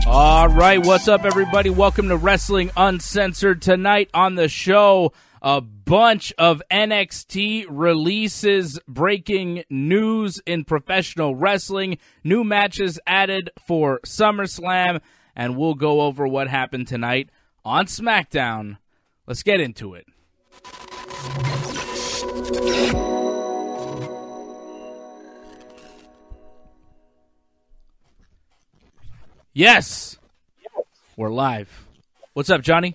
All right, what's up, everybody? Welcome to Wrestling Uncensored. Tonight on the show, a bunch of NXT releases, breaking news in professional wrestling, new matches added for SummerSlam, and we'll go over what happened tonight on SmackDown. Let's get into it. Yes, we're live. What's up, Johnny?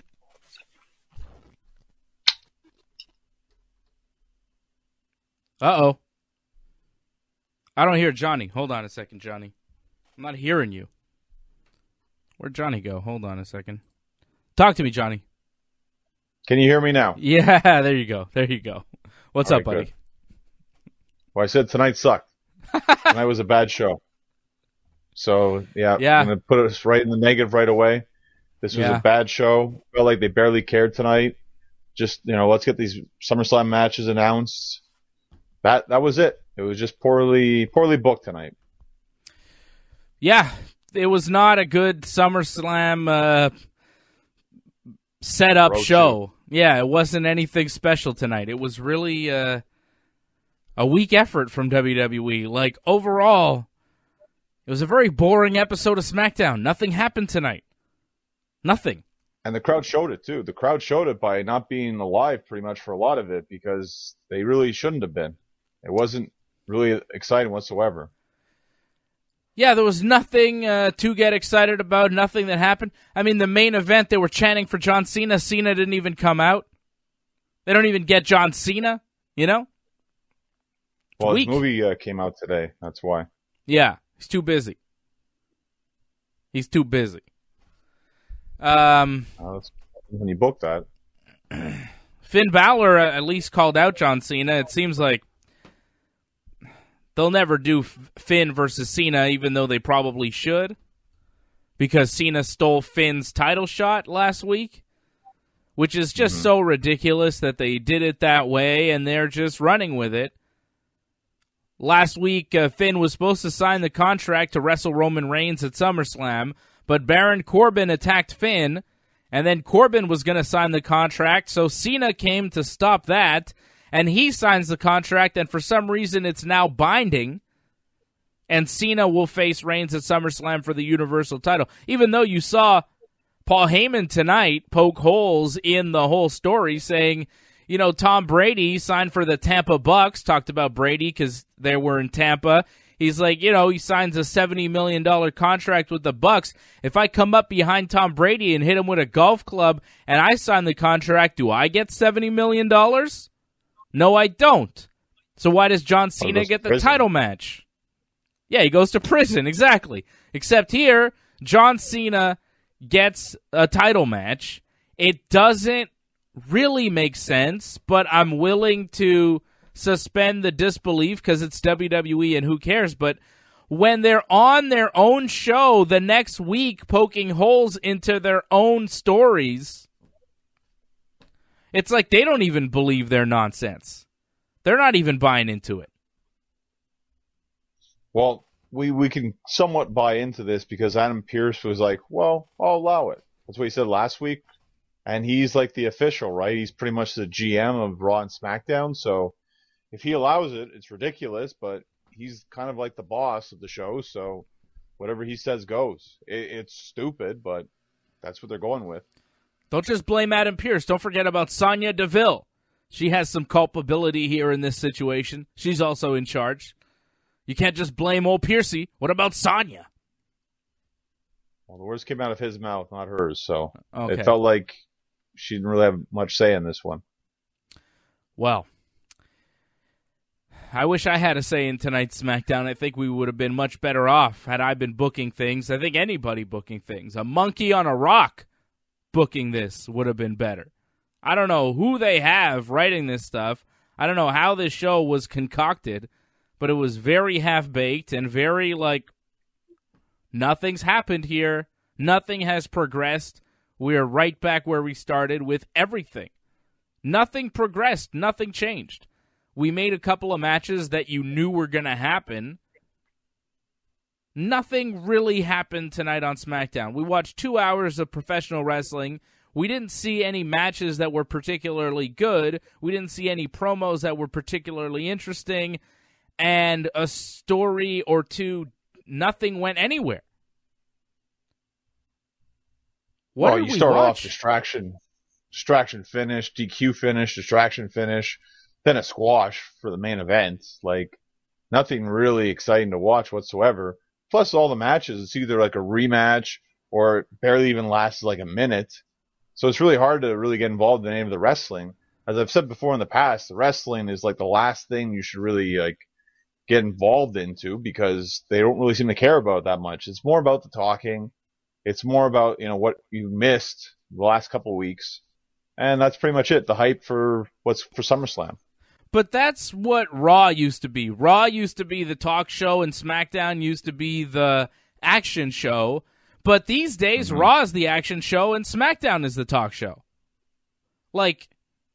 Uh-oh. I don't hear Johnny. Hold on a second, Johnny. I'm not hearing you. Where'd Johnny go? Hold on a second. Talk to me, Johnny. Can you hear me now? Yeah, there you go. There you go. What's up, buddy? Good. Well, I said tonight sucked. Tonight was a bad show. So, yeah. I'm going to put us right in the negative right away. This was a bad show. Felt like they barely cared tonight. Just, let's get these SummerSlam matches announced. That was it. It was just poorly booked tonight. Yeah, it was not a good SummerSlam setup show. Yeah, it wasn't anything special tonight. It was really a weak effort from WWE. Like, overall, it was a very boring episode of SmackDown. Nothing happened tonight. Nothing. And the crowd showed it, too. The crowd showed it by not being alive pretty much for a lot of it because they really shouldn't have been. It wasn't really exciting whatsoever. Yeah, there was nothing to get excited about, nothing that happened. I mean, the main event, they were chanting for John Cena. Cena didn't even come out. They don't even get John Cena, Well, his movie came out today. That's why. Yeah, he's too busy. When you book that. Finn Balor at least called out John Cena. It seems like they'll never do Finn versus Cena, even though they probably should, because Cena stole Finn's title shot last week, which is just so ridiculous that they did it that way, and they're just running with it. Last week, Finn was supposed to sign the contract to wrestle Roman Reigns at SummerSlam, but Baron Corbin attacked Finn, and then Corbin was going to sign the contract, so Cena came to stop that, and he signs the contract, and for some reason it's now binding, and Cena will face Reigns at SummerSlam for the Universal title. Even though you saw Paul Heyman tonight poke holes in the whole story, saying, Tom Brady signed for the Tampa Bucks, talked about Brady because they were in Tampa. He's like, he signs a $70 million contract with the Bucks. If I come up behind Tom Brady and hit him with a golf club and I sign the contract, do I get $70 million? No, I don't. So why does John Cena get the title match? Yeah, he goes to prison, exactly. Except here, John Cena gets a title match. It doesn't really make sense, but I'm willing to suspend the disbelief because it's WWE and who cares. But when they're on their own show the next week poking holes into their own stories, it's like they don't even believe their nonsense. They're not even buying into it. Well, we can somewhat buy into this because Adam Pearce was like, well, I'll allow it. That's what he said last week. And he's like the official, right? He's pretty much the GM of Raw and SmackDown. So if he allows it, it's ridiculous, but he's kind of like the boss of the show. So whatever he says goes. It's stupid, but that's what they're going with. Don't just blame Adam Pearce. Don't forget about Sonya Deville. She has some culpability here in this situation. She's also in charge. You can't just blame old Piercy. What about Sonya? Well, the words came out of his mouth, not hers. So okay. It felt like she didn't really have much say in this one. Well, I wish I had a say in tonight's SmackDown. I think we would have been much better off had I been booking things. I think anybody booking things. A monkey on a rock booking this would have been better. I don't know who they have writing this stuff. I don't know how this show was concocted, but it was very half-baked and very, nothing's happened here. Nothing has progressed. We're right back where we started with everything. Nothing progressed. Nothing changed. We made a couple of matches that you knew were going to happen, Nothing really happened tonight on SmackDown. We watched 2 hours of professional wrestling. We didn't see any matches that were particularly good. We didn't see any promos that were particularly interesting. And a story or two, nothing went anywhere. Well, you start off distraction finish, DQ finish, distraction finish, then a squash for the main event. Like, nothing really exciting to watch whatsoever. Plus, all the matches, it's either like a rematch or it barely even lasts like a minute. So it's really hard to really get involved in any of the wrestling. As I've said before in the past, the wrestling is like the last thing you should really like get involved into because they don't really seem to care about it that much. It's more about the talking. It's more about, what you missed the last couple of weeks. And that's pretty much it. The hype for SummerSlam. But that's what Raw used to be. Raw used to be the talk show and SmackDown used to be the action show. But these days, Raw is the action show and SmackDown is the talk show. Like,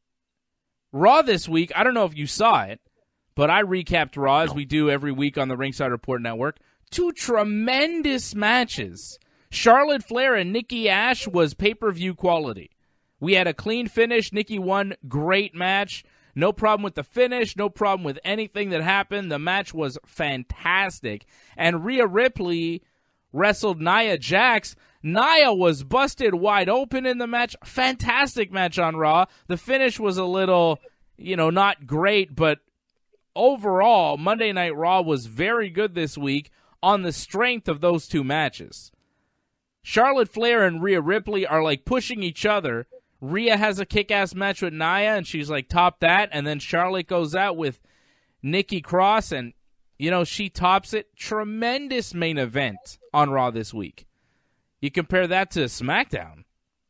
Raw this week, I don't know if you saw it, but I recapped Raw as we do every week on the Ringside Report Network. 2 tremendous matches. Charlotte Flair and Nikki Ash was pay-per-view quality. We had a clean finish. Nikki won. Great match. No problem with the finish. No problem with anything that happened. The match was fantastic. And Rhea Ripley wrestled Nia Jax. Nia was busted wide open in the match. Fantastic match on Raw. The finish was a little, not great, but overall, Monday Night Raw was very good this week on the strength of those 2 matches. Charlotte Flair and Rhea Ripley are like pushing each other. Rhea has a kick-ass match with Nia, and she's like, top that. And then Charlotte goes out with Nikki Cross, and, she tops it. Tremendous main event on Raw this week. You compare that to SmackDown.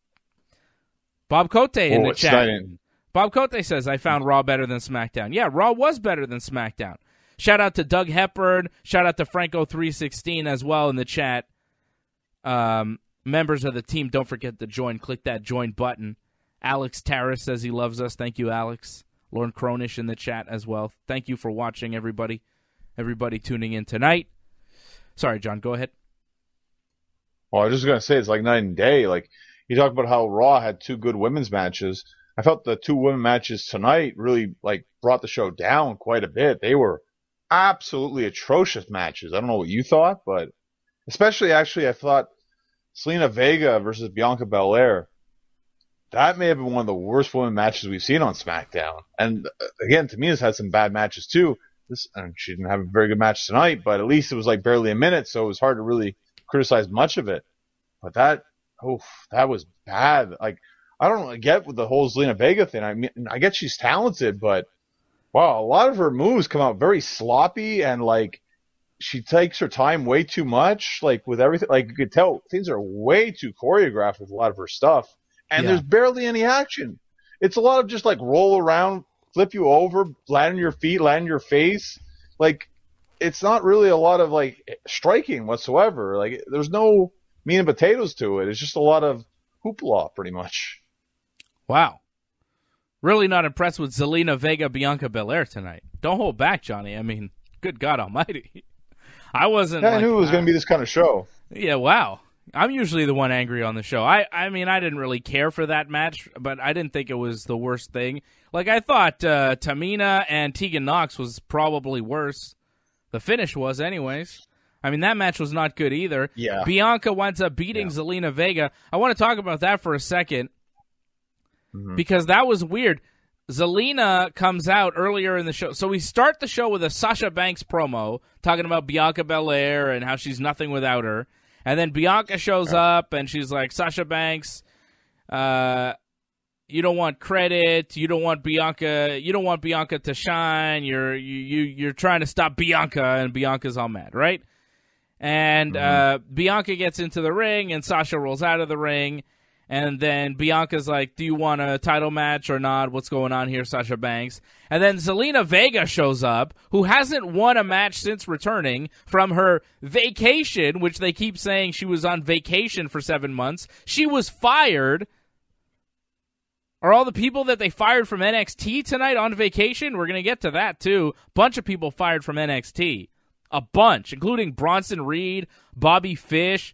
Bob Cote in the chat. Bob Cote says, I found Raw better than SmackDown. Yeah, Raw was better than SmackDown. Shout out to Doug Hepburn. Shout out to Franco316 as well in the chat. Members of the team, don't forget to join. Click that join button. Alex Tarras says he loves us. Thank you, Alex. Lauren Cronish in the chat as well. Thank you for watching, everybody. Everybody tuning in tonight. Sorry, John, go ahead. Well, I was just going to say, it's like night and day. Like, you talk about how Raw had 2 good women's matches. I felt the 2 women matches tonight really, brought the show down quite a bit. They were absolutely atrocious matches. I don't know what you thought, but especially, actually, I thought Selena Vega versus Bianca Belair, that may have been one of the worst women matches we've seen on SmackDown. And again, Tamina's had some bad matches too. She didn't have a very good match tonight, but at least it was barely a minute, so it was hard to really criticize much of it. But that was bad. I don't get with the whole Zelina Vega thing. I mean, I get she's talented, but wow, a lot of her moves come out very sloppy and she takes her time way too much. With everything, you could tell things are way too choreographed with a lot of her stuff, and there's barely any action. It's a lot of just roll around, flip you over, land on your feet, land on your face. It's not really a lot of striking whatsoever. There's no meat and potatoes to it. It's just a lot of hoopla, pretty much. Wow. Really not impressed with Zelina Vega, Bianca Belair tonight. Don't hold back, Johnny. I mean, good God almighty. I wasn't. Yeah, I knew it was going to be this kind of show. Yeah, wow. I'm usually the one angry on the show. I mean, I didn't really care for that match, but I didn't think it was the worst thing. I thought Tamina and Tegan Nox was probably worse. The finish was, anyways. I mean, that match was not good either. Yeah. Bianca winds up beating Zelina Vega. I want to talk about that for a second because that was weird. Zelina comes out earlier in the show. So we start the show with a Sasha Banks promo talking about Bianca Belair and how she's nothing without her. And then Bianca shows up and she's like, Sasha Banks, you don't want credit. You don't want Bianca to shine. You're trying to stop Bianca, and Bianca's all mad, right? And Bianca gets into the ring and Sasha rolls out of the ring. And then Bianca's like, do you want a title match or not? What's going on here, Sasha Banks? And then Zelina Vega shows up, who hasn't won a match since returning from her vacation, which they keep saying she was on vacation for 7 months. She was fired. Are all the people that they fired from NXT tonight on vacation? We're going to get to that, too. Bunch of people fired from NXT A bunch, including Bronson Reed, Bobby Fish,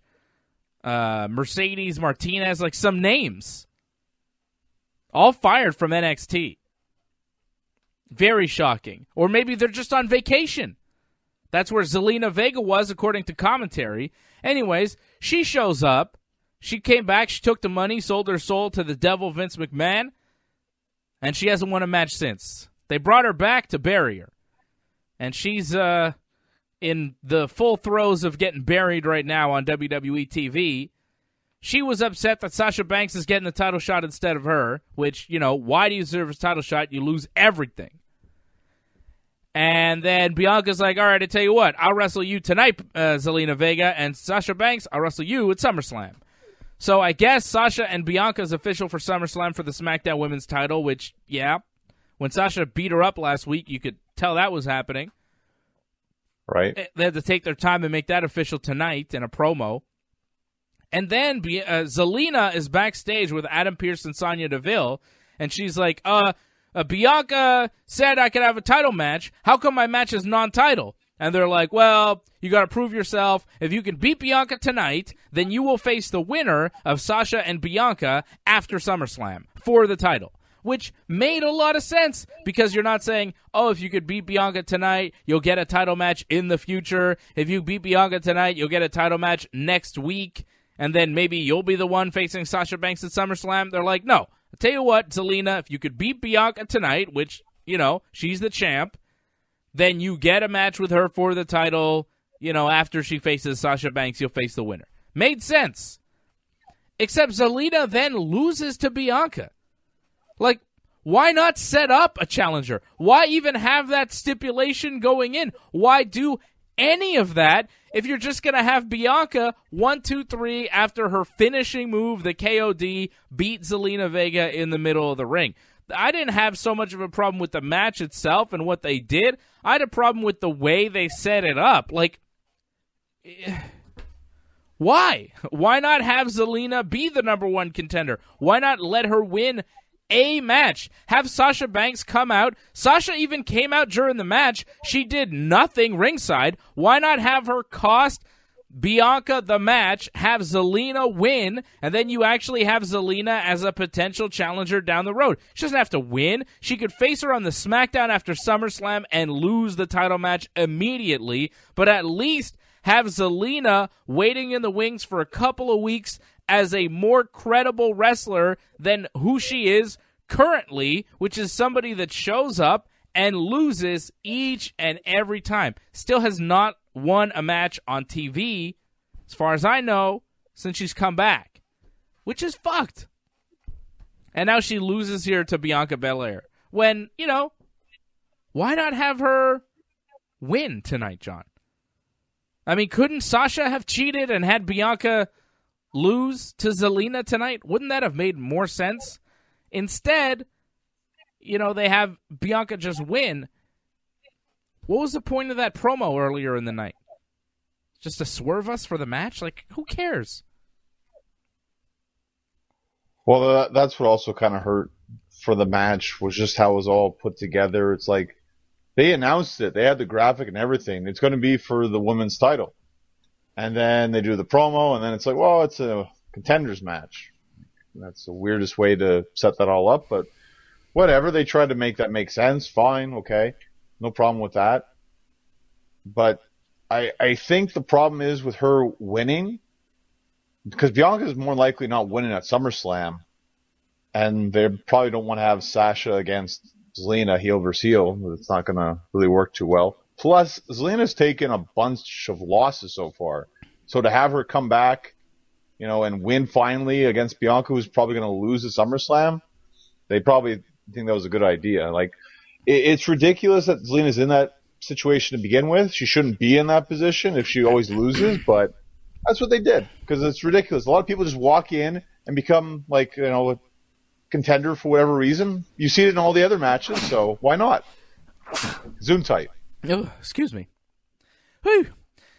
Mercedes Martinez, like some names. All fired from NXT. Very shocking. Or maybe they're just on vacation. That's where Zelina Vega was, according to commentary. Anyways, she shows up. She came back. She took the money, sold her soul to the devil, Vince McMahon. And she hasn't won a match since. They brought her back to bury her. And she's in the full throes of getting buried right now on WWE TV. She was upset that Sasha Banks is getting the title shot instead of her, which, why do you deserve a title shot? You lose everything. And then Bianca's like, all right, I tell you what, I'll wrestle you tonight, Zelina Vega, and Sasha Banks, I'll wrestle you at SummerSlam. So I guess Sasha and Bianca is official for SummerSlam for the SmackDown Women's title, which, yeah, when Sasha beat her up last week, you could tell that was happening. Right. They had to take their time and make that official tonight in a promo. And then Zelina is backstage with Adam Pearce and Sonya Deville, and she's like, Bianca said I could have a title match. How come my match is non-title? And they're like, well, you got to prove yourself. If you can beat Bianca tonight, then you will face the winner of Sasha and Bianca after SummerSlam for the title. Which made a lot of sense because you're not saying, oh, if you could beat Bianca tonight, you'll get a title match in the future. If you beat Bianca tonight, you'll get a title match next week. And then maybe you'll be the one facing Sasha Banks at SummerSlam. They're like, no. I'll tell you what, Zelina, if you could beat Bianca tonight, which, she's the champ, then you get a match with her for the title, after she faces Sasha Banks, you'll face the winner. Made sense. Except Zelina then loses to Bianca. Like, why not set up a challenger? Why even have that stipulation going in? Why do any of that if you're just going to have Bianca 1, 2, 3 after her finishing move, the KOD, beat Zelina Vega in the middle of the ring? I didn't have so much of a problem with the match itself and what they did. I had a problem with the way they set it up. Like, why? Why not have Zelina be the number one contender? Why not let her win a match? Have Sasha Banks come out. Sasha even came out during the match. She did nothing ringside. Why not have her cost Bianca the match, have Zelina win, and then you actually have Zelina as a potential challenger down the road? She doesn't have to win. She could face her on the SmackDown after SummerSlam and lose the title match immediately, but at least have Zelina waiting in the wings for a couple of weeks as a more credible wrestler than who she is currently, which is somebody that shows up and loses each and every time. Still has not won a match on TV, as far as I know, since she's come back, which is fucked. And now she loses here to Bianca Belair. When, why not have her win tonight, John? I mean, couldn't Sasha have cheated and had Bianca lose to Zelina tonight? Wouldn't that have made more sense? Instead, they have Bianca just win. What was the point of that promo earlier in the night? Just to swerve us for the match? Like, who cares? Well, that's what also kind of hurt for the match, was just how it was all put together. It's like, they announced it. They had the graphic and everything. It's going to be for the women's title. And then they do the promo, and then it's like, well, it's a contenders match. That's the weirdest way to set that all up, but whatever. They tried to make that make sense. Fine, okay. No problem with that. But I think the problem is with her winning, because Bianca is more likely not winning at SummerSlam, and they probably don't want to have Sasha against Zelina heel versus heel. It's not going to really work too well. Plus, Zelina's taken a bunch of losses so far. So to have her come back, and win finally against Bianca, who's probably going to lose at SummerSlam, they probably think that was a good idea. Like, it's ridiculous that Zelina's in that situation to begin with. She shouldn't be in that position if she always loses, but that's what they did, because it's ridiculous. A lot of people just walk in and become, like, a contender for whatever reason. You see it in all the other matches, so why not? Zoom tight. Oh, excuse me. Whew.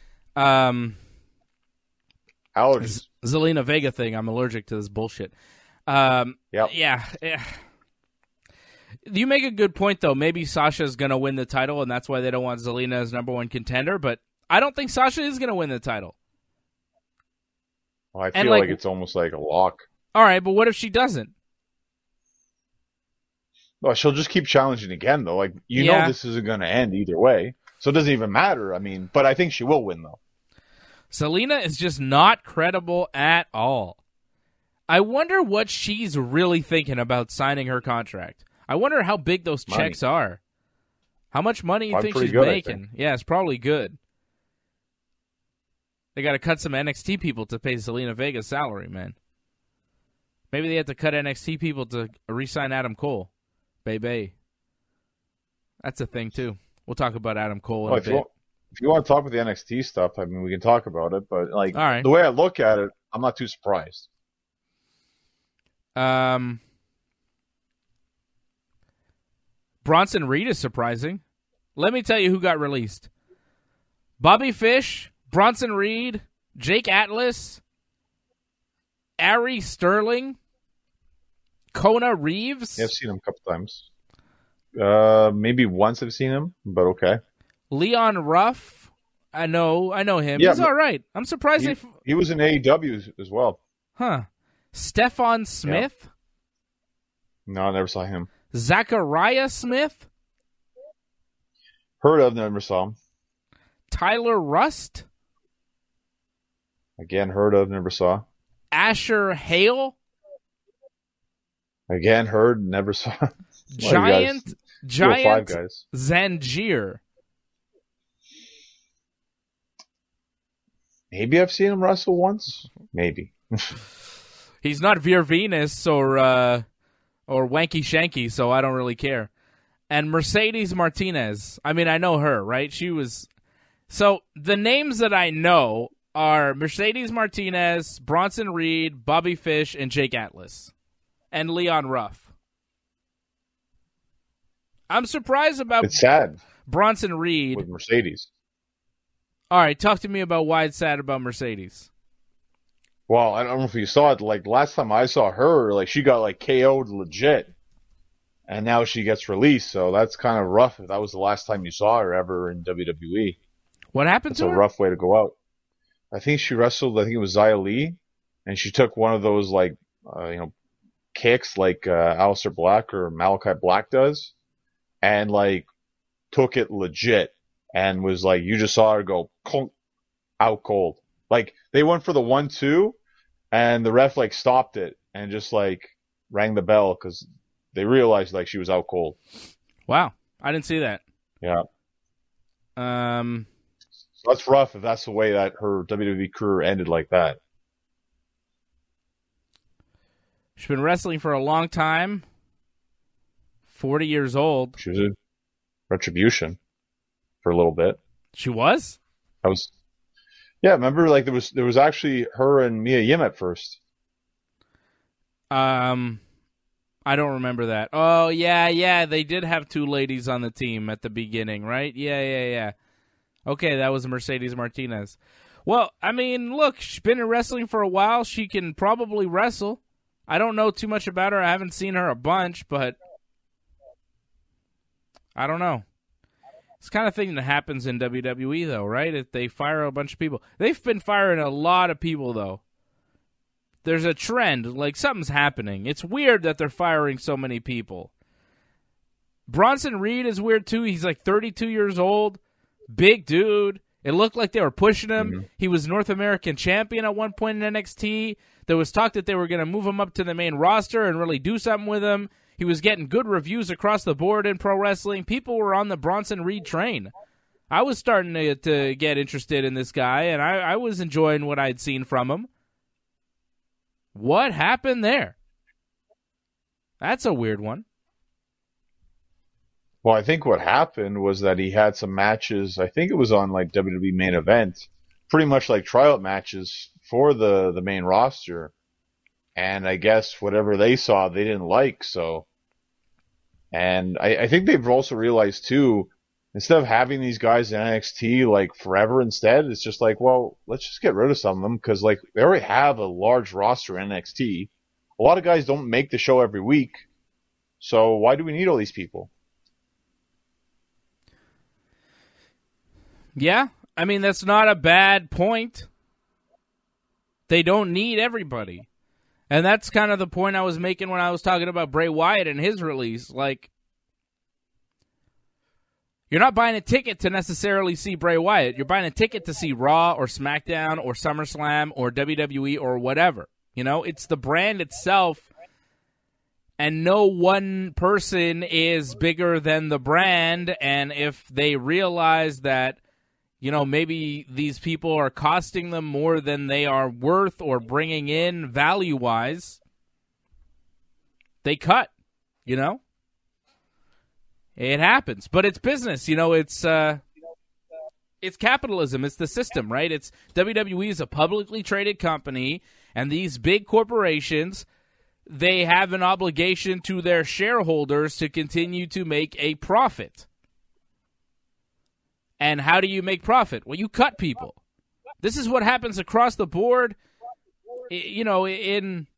Allergies. Zelina Vega thing. I'm allergic to this bullshit. Yeah. You make a good point, though. Maybe Sasha's going to win the title, and that's why they don't want Zelina as number one contender. But I don't think Sasha is going to win the title. Well, I feel like it's almost like a lock. All right, but what if she doesn't? Well, she'll just keep challenging again, though. Like, you know this isn't going to end either way. So it doesn't even matter. I mean, but I think she will win, though. Zelina is just not credible at all. I wonder what she's really thinking about signing her contract. I wonder how big those checks are. How much money you think she's making? Yeah, it's probably good. They got to cut some NXT people to pay Zelina Vega's salary, man. Maybe they have to cut NXT people to re-sign Adam Cole. Baby. That's a thing, too. We'll talk about Adam Cole in a bit. If you want to talk about the NXT stuff, I mean, we can talk about it. But the way I look at it, I'm not too surprised. Bronson Reed is surprising. Let me tell you who got released. Bobby Fish, Bronson Reed, Jake Atlas, Ari Sterling, Kona Reeves. Yeah, I've seen him a couple times. Maybe once I've seen him, but okay. Leon Ruff. I know him. Yeah, he's all right. I'm surprised he was in AEW as well. Huh. Stephon Smith? Yeah. No, I never saw him. Zachariah Smith? Heard of, never saw him. Tyler Rust? Again, heard of, never saw. Asher Hale? Again, heard, never saw. Giant five guys. Zangier. Maybe I've seen him wrestle once. Maybe. He's not Veer Venus or Wanky Shanky, so I don't really care. And Mercedes Martinez. I mean, I know her, right? She was... So, the names that I know are Mercedes Martinez, Bronson Reed, Bobby Fish, and Jake Atlas. And Leon Ruff. I'm surprised about... It's sad. Bronson Reed. With Mercedes. All right, talk to me about why it's sad about Mercedes. Well, I don't know if you saw it. Like, last time I saw her, like, she got, like, KO'd legit. And now she gets released, so that's kind of rough. If that was the last time you saw her ever in WWE. What happened to her? It's a rough way to go out. I think she wrestled, I think it was Xia Li, and she took one of those, like, kicks like Aleister Black or Malachi Black does, and, like, took it legit. And was like, you just saw her go out cold. Like, they went for the 1-2, and the ref, like, stopped it and just, like, rang the bell because they realized, like, she was out cold. Wow. I didn't see that. Yeah. So that's rough if that's the way that her WWE career ended like that. She's been wrestling for a long time. 40 years old. She was in Retribution for a little bit. She was? Yeah, remember, like, there was actually her and Mia Yim at first. I don't remember that. Oh, yeah, they did have two ladies on the team at the beginning, right? Yeah. Okay, that was Mercedes Martinez. Well, I mean, look, she's been in wrestling for a while. She can probably wrestle. I don't know too much about her. I haven't seen her a bunch, but I don't know. It's the kind of thing that happens in WWE, though, right? If they fire a bunch of people. They've been firing a lot of people, though. There's a trend. Like, something's happening. It's weird that they're firing so many people. Bronson Reed is weird, too. He's like 32 years old. Big dude. It looked like they were pushing him. Mm-hmm. He was North American champion at one point in NXT. There was talk that they were going to move him up to the main roster and really do something with him. He was getting good reviews across the board in pro wrestling. People were on the Bronson Reed train. I was starting to get interested in this guy, and I was enjoying what I'd seen from him. What happened there? That's a weird one. Well, I think what happened was that he had some matches. I think it was on, like, WWE Main Event, pretty much like tryout matches for the main roster. And I guess whatever they saw, they didn't like, so. And I think they've also realized, too, instead of having these guys in NXT, like, forever instead, it's just like, well, let's just get rid of some of them, because, like, they already have a large roster in NXT. A lot of guys don't make the show every week. So why do we need all these people? Yeah, I mean, that's not a bad point. They don't need everybody. And that's kind of the point I was making when I was talking about Bray Wyatt and his release. Like, you're not buying a ticket to necessarily see Bray Wyatt. You're buying a ticket to see Raw or SmackDown or SummerSlam or WWE or whatever. You know, it's the brand itself, and no one person is bigger than the brand. And if they realize that, you know, maybe these people are costing them more than they are worth or bringing in value-wise, they cut, you know? It happens. But it's business, you know, it's capitalism, it's the system, right? It's WWE is a publicly traded company, and these big corporations, they have an obligation to their shareholders to continue to make a profit. And how do you make profit? Well, you cut people. This is what happens across the board, you know, in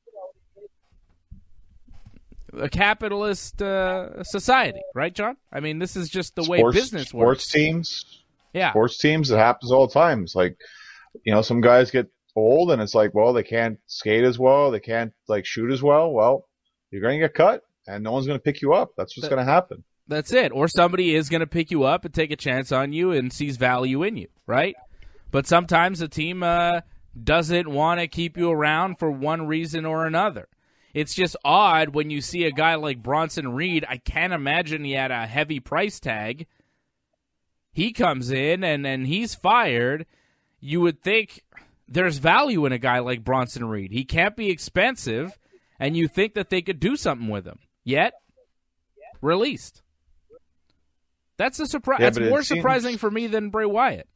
a capitalist society, right, John? I mean, this is just the way business works. Sports teams, it happens all the time. It's like, you know, some guys get old, and it's like, well, they can't skate as well, they can't like shoot as well. Well, you're going to get cut, and no one's going to pick you up. That's what's going to happen. That's it. Or somebody is going to pick you up and take a chance on you and sees value in you, right? But sometimes the team doesn't want to keep you around for one reason or another. It's just odd when you see a guy like Bronson Reed. I can't imagine he had a heavy price tag. He comes in and he's fired. You would think there's value in a guy like Bronson Reed. He can't be expensive, and you think that they could do something with him. Yet, released. That's a surprise. Yeah, that's more surprising for me than Bray Wyatt.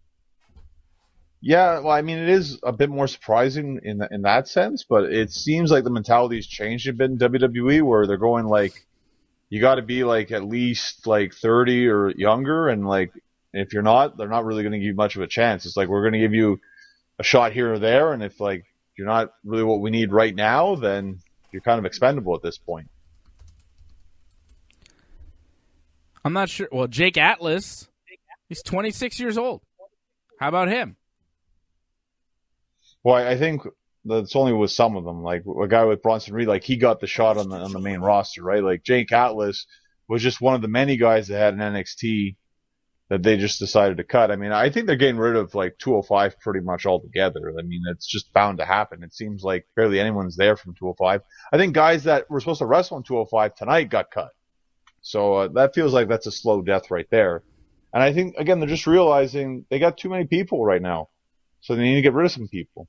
Yeah, well, I mean, it is a bit more surprising in that sense, but it seems like the mentality's changed a bit in WWE, where they're going like, you got to be like at least like 30 or younger, and like if you're not, they're not really going to give you much of a chance. It's like, we're going to give you a shot here or there, and if like you're not really what we need right now, then you're kind of expendable at this point. I'm not sure. Well, Jake Atlas, he's 26 years old. How about him? Well, I think that's only with some of them. Like a guy with Bronson Reed, like he got the shot on the main roster, right? Like Jake Atlas was just one of the many guys that had an NXT that they just decided to cut. I mean, I think they're getting rid of like 205 pretty much altogether. I mean, it's just bound to happen. It seems like barely anyone's there from 205. I think guys that were supposed to wrestle in 205 tonight got cut. So that feels like that's a slow death right there. And I think, again, they're just realizing they got too many people right now. So they need to get rid of some people.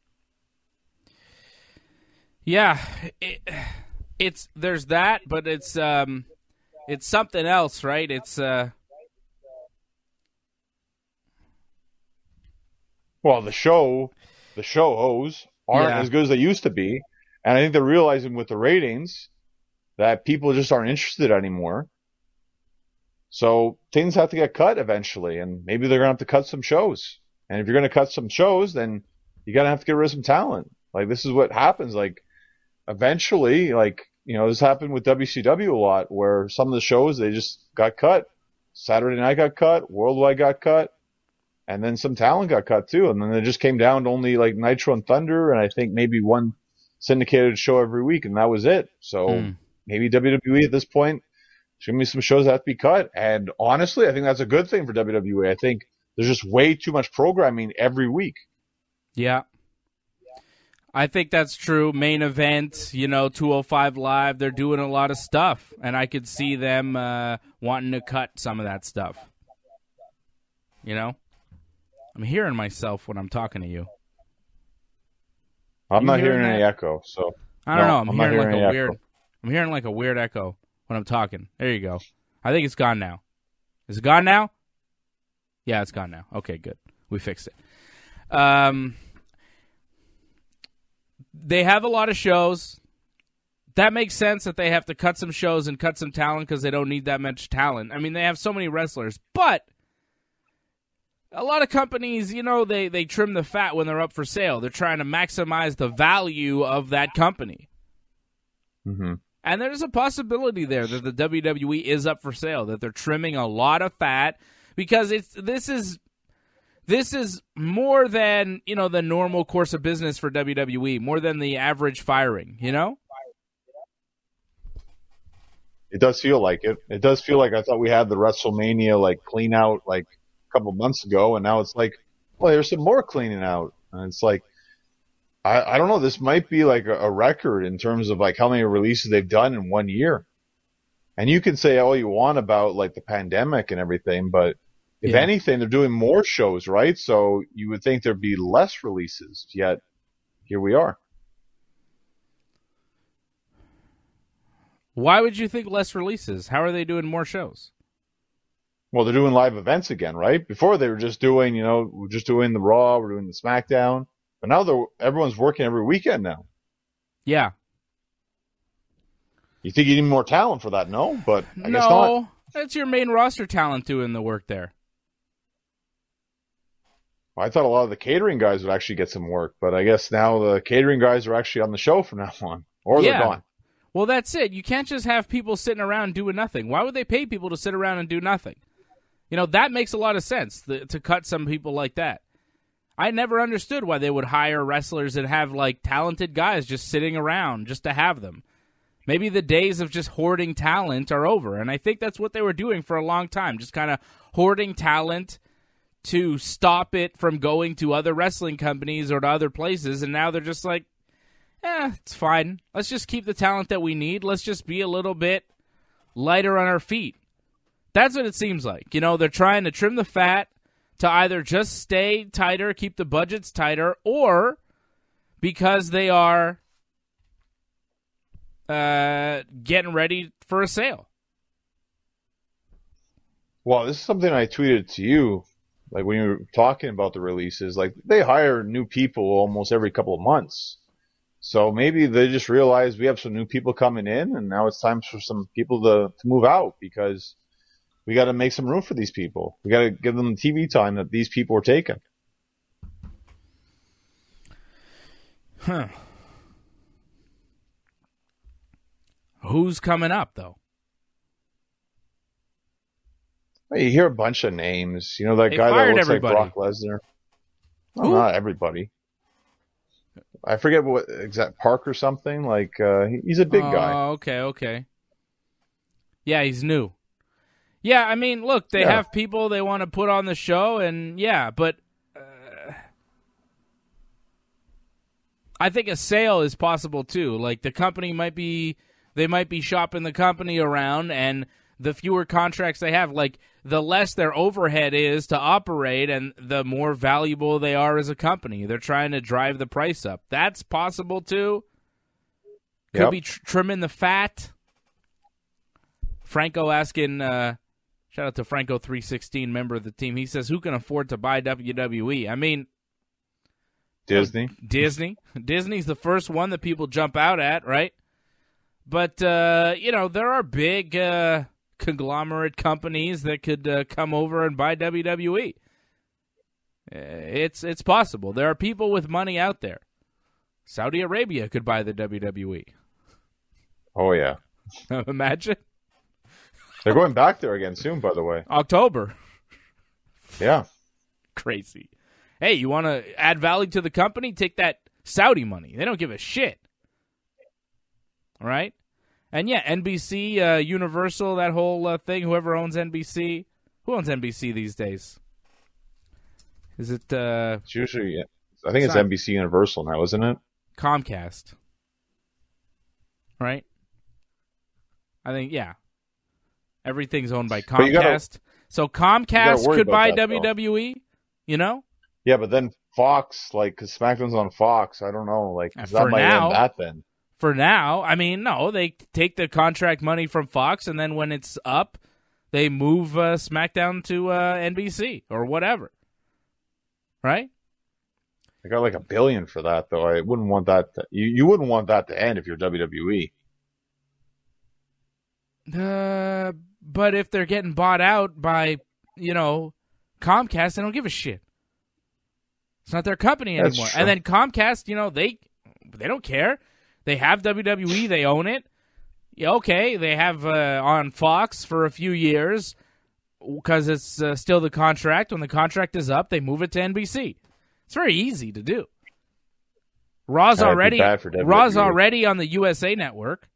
Yeah, it's there's that, but it's something else, right? It's well, the shows aren't as good as they used to be, and I think they're realizing with the ratings that people just aren't interested anymore. So things have to get cut eventually, and maybe they're gonna have to cut some shows. And if you're gonna cut some shows, then you're gonna have to get rid of some talent. Like, this is what happens. Like, eventually, like, you know, this happened with WCW a lot, where some of the shows, they just got cut. Saturday Night got cut, Worldwide got cut, and then some talent got cut too. And then it just came down to only like Nitro and Thunder, and I think maybe one syndicated show every week, and that was it. So maybe WWE at this point, there's going to be some shows that have to be cut. And honestly, I think that's a good thing for WWE. I think there's just way too much programming every week. Yeah. I think that's true. Main Event, you know, 205 Live, they're doing a lot of stuff. And I could see them wanting to cut some of that stuff. You know? I'm hearing myself when I'm talking to you. I'm not hearing any echo, so I don't know. I'm hearing like a weird echo when I'm talking. There you go. I think it's gone now. Is it gone now? Yeah, it's gone now. Okay, good. We fixed it. They have a lot of shows. That makes sense that they have to cut some shows and cut some talent because they don't need that much talent. I mean, they have so many wrestlers, but a lot of companies, you know, they trim the fat when they're up for sale. They're trying to maximize the value of that company. Mm-hmm. And there's a possibility there that the WWE is up for sale, that they're trimming a lot of fat, because this is more than, the normal course of business for WWE, more than the average firing, It does feel like it. It does feel like I thought we had the WrestleMania clean out a couple months ago, and now it's well, there's some more cleaning out, and it's I don't know. This might be a record in terms of how many releases they've done in 1 year. And you can say all you want about the pandemic and everything, but if anything, they're doing more shows, right? So you would think there'd be less releases. Yet here we are. Why would you think less releases? How are they doing more shows? Well, they're doing live events again, right? Before they were just doing, we're just doing the Raw, we're doing the SmackDown. But now everyone's working every weekend now. Yeah. You think you need more talent for that? No, but I guess not. No, that's your main roster talent doing the work there. I thought a lot of the catering guys would actually get some work, but I guess now the catering guys are actually on the show from now on. Or they're gone. Well, that's it. You can't just have people sitting around doing nothing. Why would they pay people to sit around and do nothing? That makes a lot of sense to cut some people like that. I never understood why they would hire wrestlers and have talented guys just sitting around just to have them. Maybe the days of just hoarding talent are over, and I think that's what they were doing for a long time, just kind of hoarding talent to stop it from going to other wrestling companies or to other places, and now they're just it's fine. Let's just keep the talent that we need. Let's just be a little bit lighter on our feet. That's what it seems like. They're trying to trim the fat to either just stay tighter, keep the budgets tighter, or because they are getting ready for a sale. Well, this is something I tweeted to you, when you were talking about the releases. They hire new people almost every couple of months. So maybe they just realized we have some new people coming in, and now it's time for some people to move out, because we got to make some room for these people. We got to give them the TV time that these people are taking. Huh. Who's coming up, though? Well, you hear a bunch of names. That they guy that looks everybody. like Brock Lesnar. Well, not everybody. I forget what exact Park or something. He's a big guy. Oh, okay. Yeah, he's new. Yeah, I mean, look, they have people they want to put on the show, and but I think a sale is possible too. The company might be shopping the company around, and the fewer contracts they have, the less their overhead is to operate, and the more valuable they are as a company. They're trying to drive the price up. That's possible too. Could be trimming the fat. Franco asking. Shout out to Franco316, member of the team. He says, who can afford to buy WWE? I mean, Disney. Disney's the first one that people jump out at, right? But, there are big conglomerate companies that could come over and buy WWE. It's possible. There are people with money out there. Saudi Arabia could buy the WWE. Oh, yeah. Imagine. They're going back there again soon, by the way. October. Yeah. Crazy. Hey, you want to add value to the company? Take that Saudi money. They don't give a shit. All right? And NBC, Universal, that whole thing, whoever owns NBC. Who owns NBC these days? Is it... It's usually, I think it's NBC Universal now, isn't it? Comcast. Right? I think, everything's owned by Comcast. So Comcast could buy WWE, Yeah, but then Fox, because SmackDown's on Fox, I don't know, that might end that then. For now, I mean, no, they take the contract money from Fox, and then when it's up, they move SmackDown to NBC or whatever. Right? They got $1 billion for that, though. I wouldn't want that. You wouldn't want that to end if you're WWE. But if they're getting bought out by, Comcast, they don't give a shit. It's not their company anymore. And then Comcast, they don't care. They have WWE. They own it. Yeah, okay, they have on Fox for a few years because it's still the contract. When the contract is up, they move it to NBC. It's very easy to do. Raw's already on the USA Network.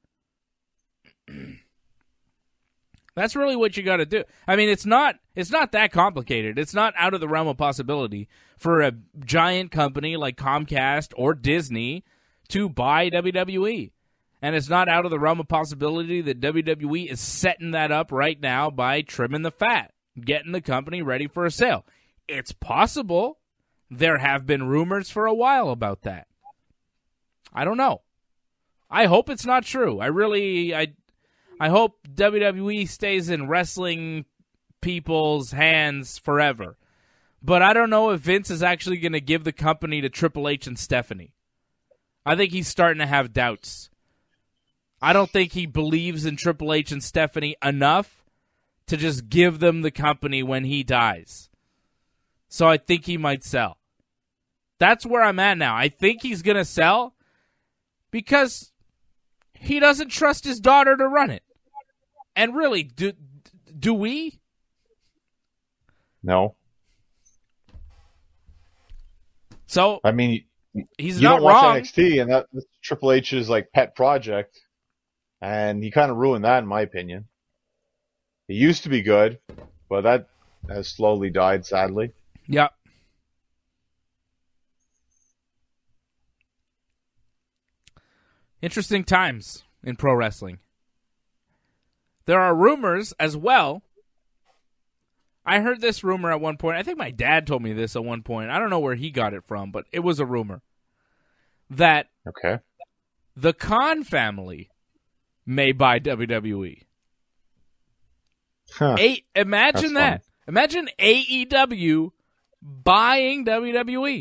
That's really what you got to do. I mean, it's not that complicated. It's not out of the realm of possibility for a giant company like Comcast or Disney to buy WWE. And it's not out of the realm of possibility that WWE is setting that up right now by trimming the fat, getting the company ready for a sale. It's possible. There have been rumors for a while about that. I don't know. I hope it's not true. I hope WWE stays in wrestling people's hands forever. But I don't know if Vince is actually going to give the company to Triple H and Stephanie. I think he's starting to have doubts. I don't think he believes in Triple H and Stephanie enough to just give them the company when he dies. So I think he might sell. That's where I'm at now. I think he's going to sell because he doesn't trust his daughter to run it. And really, do we? No. So I mean, he's you not don't watch wrong. NXT, and that's Triple H's like pet project, and he kind of ruined that, in my opinion. It used to be good, but that has slowly died, sadly. Yep. Interesting times in pro wrestling. There are rumors as well. I heard this rumor at one point. I think my dad told me this at one point. I don't know where he got it from, but it was a rumor that the Khan family may buy WWE. Huh. Imagine that. Imagine AEW buying WWE.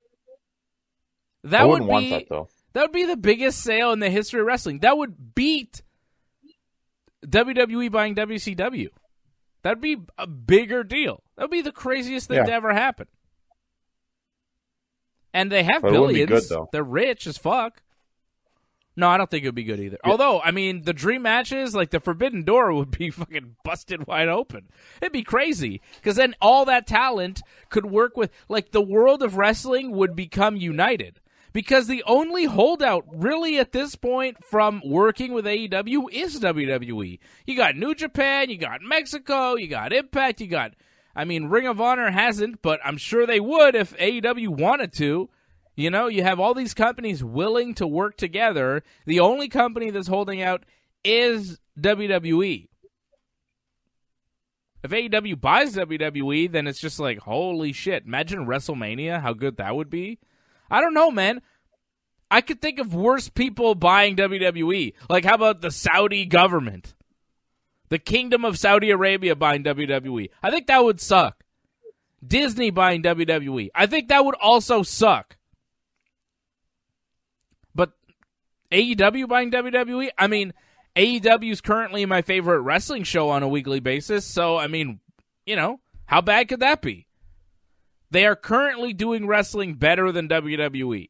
I wouldn't want that, though. That would be the biggest sale in the history of wrestling. That would beat WWE buying WCW. That'd be a bigger deal. That would be the craziest thing to ever happen. And they have billions. It wouldn't be good, though. They're rich as fuck. No, I don't think it would be good either. Yeah. Although, I mean, the dream matches, like the Forbidden Door, would be fucking busted wide open. It'd be crazy. Because then all that talent could work with, like, the world of wrestling would become united. Because the only holdout, really, at this point from working with AEW is WWE. You got New Japan, you got Mexico, you got Impact, you got... I mean, Ring of Honor hasn't, but I'm sure they would if AEW wanted to. You know, you have all these companies willing to work together. The only company that's holding out is WWE. If AEW buys WWE, then it's just like, holy shit. Imagine WrestleMania, how good that would be. I don't know, man. I could think of worse people buying WWE. Like, how about the Saudi government? The Kingdom of Saudi Arabia buying WWE. I think that would suck. Disney buying WWE. I think that would also suck. But AEW buying WWE? I mean, AEW is currently my favorite wrestling show on a weekly basis. So, I mean, you know, how bad could that be? They are currently doing wrestling better than WWE.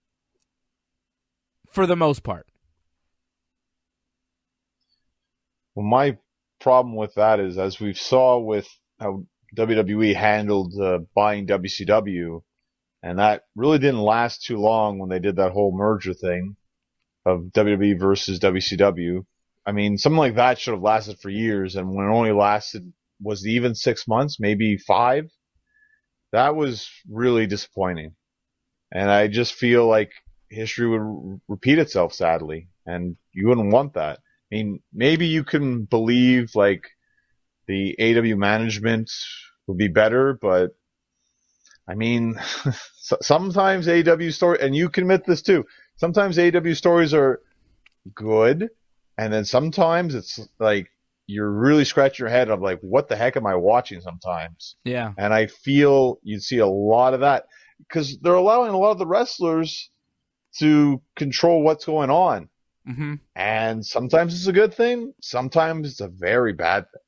For the most part. Well, my problem with that is, as we saw with how WWE handled buying WCW, and that really didn't last too long when they did that whole merger thing of WWE versus WCW. I mean, something like that should have lasted for years, and when it only lasted, was it even 6 months, maybe 5? That was really disappointing. And I just feel like history would repeat itself, sadly, and you wouldn't want that. I mean, maybe you can believe, like, the AEW management would be better, but, I mean, sometimes AEW story, and you can admit this too, sometimes AEW stories are good, and then sometimes it's like, you're really scratching your head of like, what the heck am I watching sometimes? Yeah. And I feel you'd see a lot of that, because they're allowing a lot of the wrestlers to control what's going on. Mm-hmm. And sometimes it's a good thing, sometimes it's a very bad thing.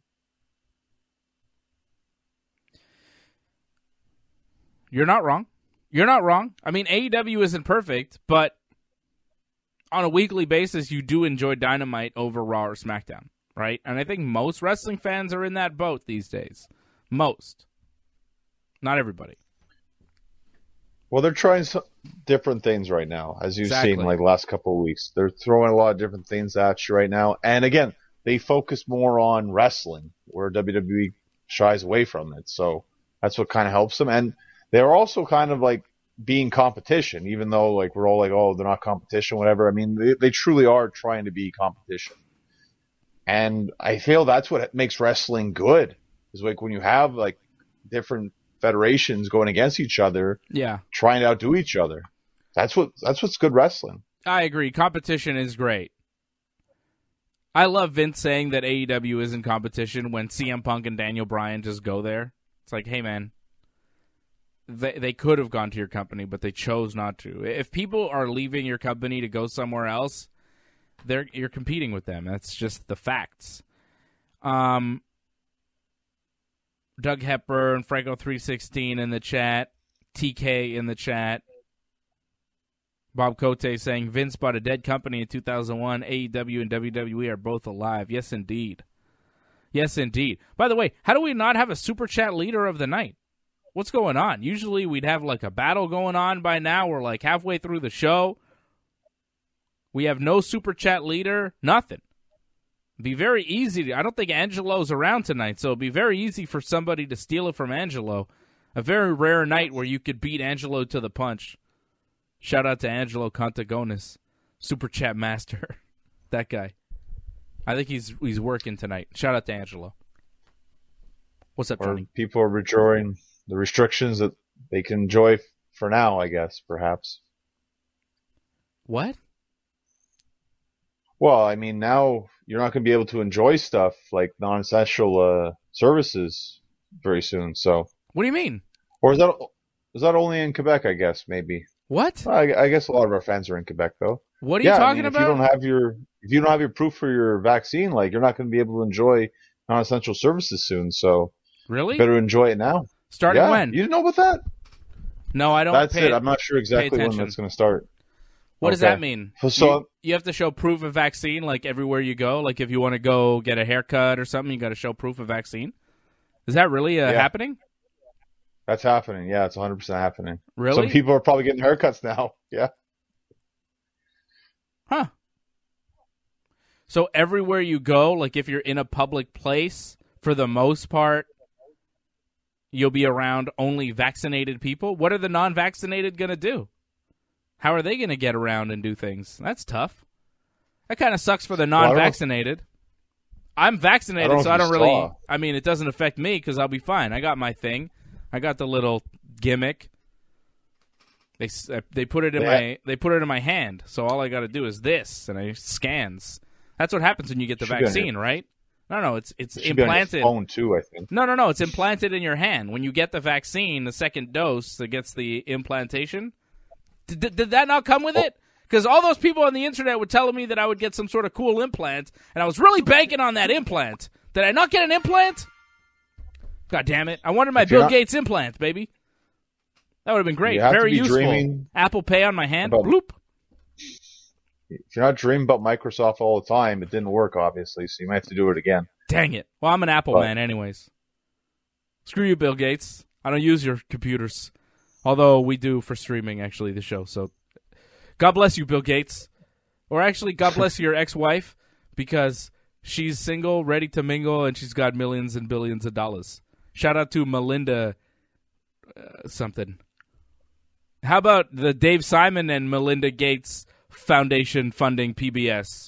You're not wrong. You're not wrong. I mean, AEW isn't perfect, but on a weekly basis, you do enjoy Dynamite over Raw or SmackDown, right? And I think most wrestling fans are in that boat these days. Most. Not everybody. Well, they're trying some different things right now, as you've Exactly. seen like the last couple of weeks. They're throwing a lot of different things at you right now. And again, they focus more on wrestling, where WWE shies away from it. So that's what kind of helps them. And they're also kind of like being competition, even though like we're all like, oh, they're not competition, whatever. I mean, they truly are trying to be competition. And I feel that's what makes wrestling good, is like when you have like different federations going against each other, Yeah. trying to outdo each other. That's what's good wrestling. I agree. Competition is great. I love Vince saying that AEW isn't competition when CM Punk and Daniel Bryan just go there. It's like, hey, man, they could have gone to your company, but they chose not to. If people are leaving your company to go somewhere else, you're competing with them. That's just the facts. Doug Hepburn, Franco316 in the chat, TK in the chat. Bob Cote saying Vince bought a dead company in 2001. AEW and WWE are both alive. Yes, indeed. Yes, indeed. By the way, how do we not have a Super Chat leader of the night? What's going on? Usually we'd have like a battle going on by now. We're like halfway through the show. We have no Super Chat leader. Nothing. Be very easy. I don't think Angelo's around tonight, so it'd be very easy for somebody to steal it from Angelo. A very rare night where you could beat Angelo to the punch. Shout out to Angelo Contagonis, Super Chat Master. That guy. I think he's working tonight. Shout out to Angelo. What's up, Or Johnny? people are enjoying the restrictions that they can enjoy for now, I guess, perhaps. What? Well, I mean, now you're not going to be able to enjoy stuff like non-essential services very soon. So, What do you mean? or is that only in Quebec? I guess maybe. What? I guess a lot of our fans are in Quebec, though. What are you talking If about? you don't have your proof for your vaccine, like you're not going to be able to enjoy non-essential services soon. So, Really? you better enjoy it now. Starting Yeah, when? you didn't know about that? No, I don't. That's it. I'm not sure exactly when attention. that's going to start. What does Okay. that mean? So you have to show proof of vaccine, like everywhere you go. Like if you want to go get a haircut or something, you got to show proof of vaccine. Is that really happening? that's happening. Yeah, it's 100% happening. Really? Some people are probably getting haircuts now. Yeah. Huh. So everywhere you go, like if you're in a public place, for the most part, you'll be around only vaccinated people. What are the non-vaccinated going to do? How are they going to get around and do things? That's tough. That kind of sucks for the non-vaccinated. I'm vaccinated, so I don't really... I mean, it doesn't affect me because I'll be fine. I got my thing. I got the little gimmick. They put it in my hand, so all I got to do is this, and it scans. That's what happens when you get the vaccine, right? No, it's implanted. On your phone too, I think. No, it's implanted in your hand. When you get the vaccine, the second dose that gets the implantation, did that not come with it? Because all those people on the internet were telling me that I would get some sort of cool implant, and I was really banking on that implant. Did I not get an implant? God damn it. I wanted my Bill Gates implant, baby. That would have been great. Very useful. Apple Pay on my hand. Bloop. If you're not dreaming about Microsoft all the time, it didn't work, obviously, so you might have to do it again. Dang it. Well, I'm an Apple man anyways. Screw you, Bill Gates. I don't use your computers. Although we do for streaming, actually, the show. So God bless you, Bill Gates. Or actually, God bless your ex-wife, because she's single, ready to mingle, and she's got millions and billions of dollars. Shout out to Melinda something. How about the Dave Simon and Melinda Gates Foundation funding PBS?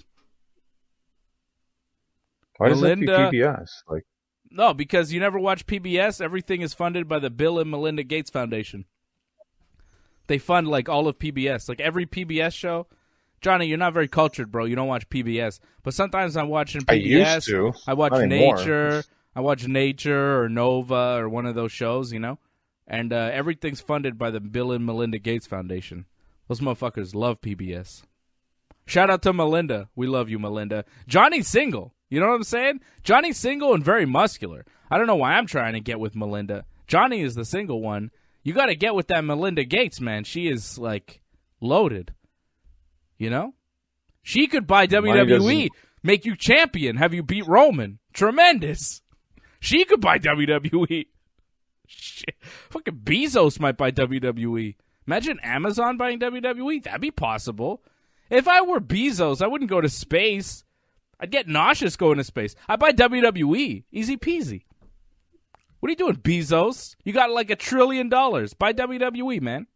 Why does that be PBS? No, because you never watch PBS. Everything is funded by the Bill and Melinda Gates Foundation. They fund like all of PBS, like every PBS show. Johnny, you're not very cultured, bro. You don't watch PBS, but sometimes I'm watching PBS. I used to. I watch Nature. I watch Nature or Nova or one of those shows, you know. And everything's funded by the Bill and Melinda Gates Foundation. Those motherfuckers love PBS. Shout out to Melinda. We love you, Melinda. Johnny's single. You know what I'm saying? Johnny's single and very muscular. I don't know why I'm trying to get with Melinda. Johnny is the single one. You got to get with that Melinda Gates, man. She is, like, loaded. You know? She could buy WWE, make you champion, have you beat Roman. Tremendous. She could buy WWE. Shit. Fucking Bezos might buy WWE. Imagine Amazon buying WWE. That'd be possible. If I were Bezos, I wouldn't go to space. I'd get nauseous going to space. I'd buy WWE. Easy peasy. What are you doing, Bezos? You got like $1 trillion. Buy WWE, man.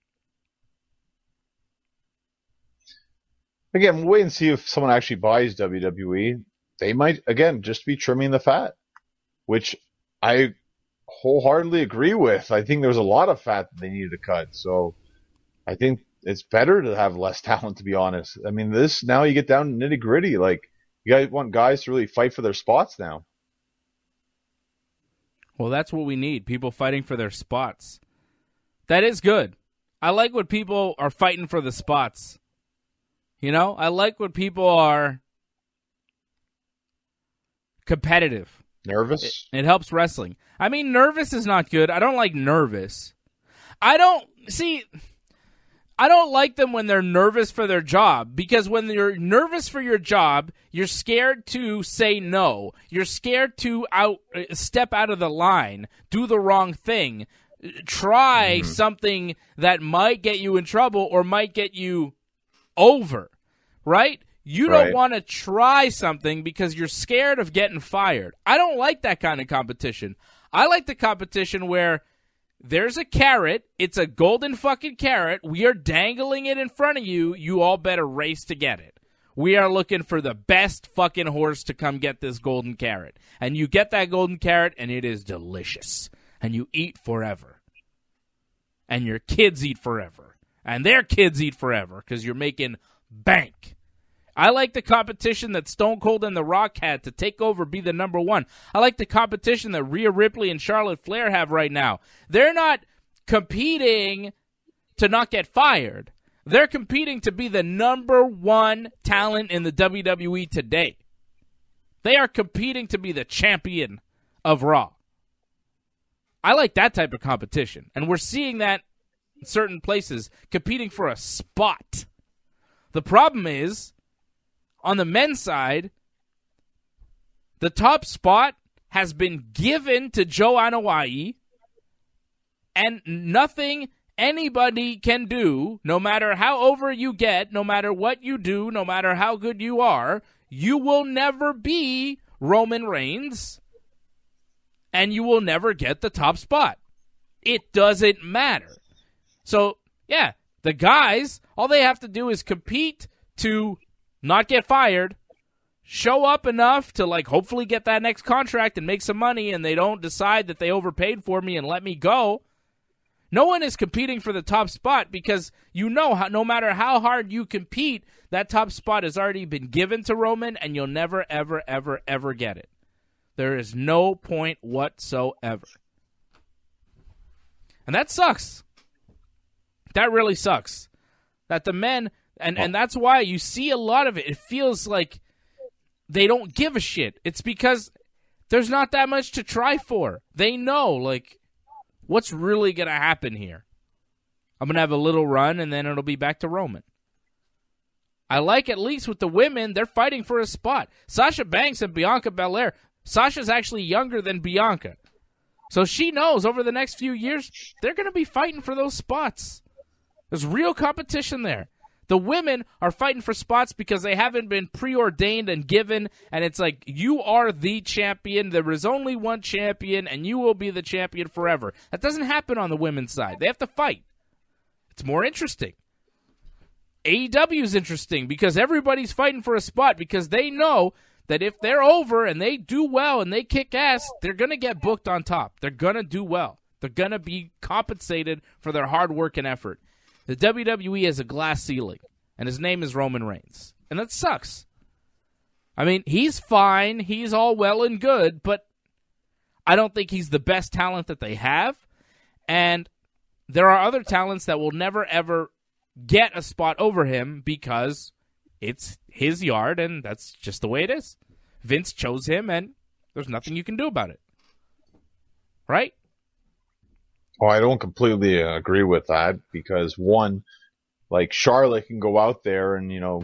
Again, we'll wait and see if someone actually buys WWE. They might, again, just be trimming the fat, which I wholeheartedly agree with. I think there's a lot of fat that they needed to cut. So I think it's better to have less talent, to be honest. I mean, this, now you get down to nitty gritty. Like, you guys want guys to really fight for their spots now. Well, that's what we need. People fighting for their spots. That is good. I like when people are fighting for the spots. You know, I like when people are competitive. Nervous? It helps wrestling. I mean, nervous is not good. I don't like nervous. I don't like them when they're nervous for their job, because when you're nervous for your job, you're scared to say no. You're scared to step out of the line, do the wrong thing, try something that might get you in trouble or might get you over, right? You don't want to try something because you're scared of getting fired. I don't like that kind of competition. I like the competition where there's a carrot. It's a golden fucking carrot. We are dangling it in front of you. You all better race to get it. We are looking for the best fucking horse to come get this golden carrot. And you get that golden carrot, and it is delicious. And you eat forever. And your kids eat forever. And their kids eat forever because you're making bank. I like the competition that Stone Cold and The Rock had to take over, be the number one. I like the competition that Rhea Ripley and Charlotte Flair have right now. They're not competing to not get fired. They're competing to be the number one talent in the WWE today. They are competing to be the champion of Raw. I like that type of competition. And we're seeing that in certain places, competing for a spot. The problem is, on the men's side, the top spot has been given to Joe Anoa'i, and nothing anybody can do, no matter how over you get, no matter what you do, no matter how good you are, you will never be Roman Reigns, and you will never get the top spot. It doesn't matter. So, yeah, the guys, all they have to do is compete to not get fired, show up enough to, like, hopefully get that next contract and make some money, and they don't decide that they overpaid for me and let me go. No one is competing for the top spot because you know how, no matter how hard you compete, that top spot has already been given to Roman, and you'll never, ever, ever, ever get it. There is no point whatsoever. And that sucks. That really sucks. That the men... And that's why you see a lot of it. It feels like they don't give a shit. It's because there's not that much to try for. They know, like, what's really going to happen here? I'm going to have a little run, and then it'll be back to Roman. I like, at least with the women, they're fighting for a spot. Sasha Banks and Bianca Belair. Sasha's actually younger than Bianca. So she knows over the next few years, they're going to be fighting for those spots. There's real competition there. The women are fighting for spots because they haven't been preordained and given, and it's like, you are the champion, there is only one champion, and you will be the champion forever. That doesn't happen on the women's side. They have to fight. It's more interesting. AEW is interesting because everybody's fighting for a spot because they know that if they're over and they do well and they kick ass, they're going to get booked on top. They're going to do well. They're going to be compensated for their hard work and effort. The WWE has a glass ceiling, and his name is Roman Reigns. And that sucks. I mean, he's fine. He's all well and good, but I don't think he's the best talent that they have. And there are other talents that will never, ever get a spot over him because it's his yard, and that's just the way it is. Vince chose him, and there's nothing you can do about it. Right? Oh, I don't completely agree with that because, one, like, Charlotte can go out there and,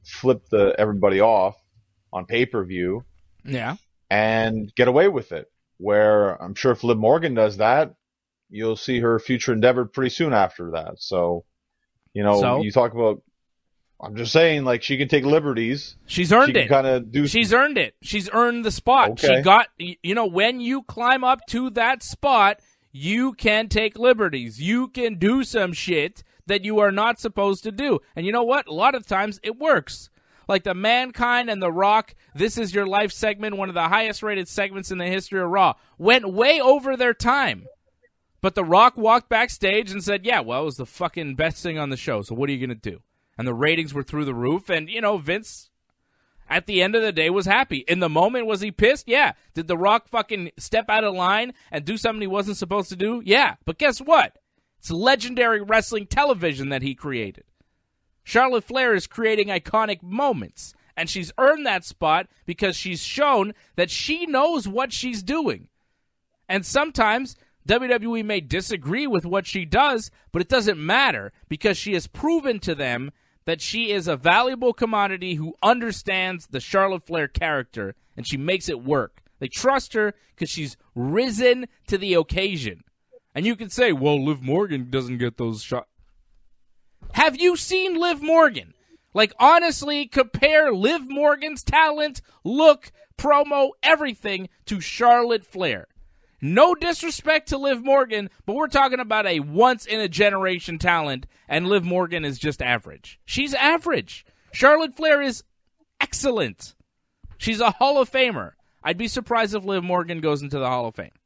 flip everybody off on pay-per-view Yeah. and get away with it. Where I'm sure if Liv Morgan does that, you'll see her future endeavor pretty soon after that. So, you talk about, I'm just saying, like, she can take liberties. She's earned it. Kind of do. She's earned it. She's earned the spot. Okay. She got, when you climb up to that spot, you can take liberties. You can do some shit that you are not supposed to do. And you know what? A lot of times it works. Like the Mankind and The Rock, This Is Your Life segment, one of the highest rated segments in the history of Raw, went way over their time. But The Rock walked backstage and said, yeah, well, it was the fucking best thing on the show, so what are you going to do? And the ratings were through the roof, and, Vince, at the end of the day, was happy. In the moment, was he pissed? Yeah. Did The Rock fucking step out of line and do something he wasn't supposed to do? Yeah. But guess what? It's legendary wrestling television that he created. Charlotte Flair is creating iconic moments, and she's earned that spot because she's shown that she knows what she's doing. And sometimes WWE may disagree with what she does, but it doesn't matter because she has proven to them that she is a valuable commodity who understands the Charlotte Flair character, and she makes it work. They trust her because she's risen to the occasion. And you can say, well, Liv Morgan doesn't get those shots. Have you seen Liv Morgan? Like, honestly, compare Liv Morgan's talent, look, promo, everything to Charlotte Flair. No disrespect to Liv Morgan, but we're talking about a once-in-a-generation talent, and Liv Morgan is just average. She's average. Charlotte Flair is excellent. She's a Hall of Famer. I'd be surprised if Liv Morgan goes into the Hall of Fame.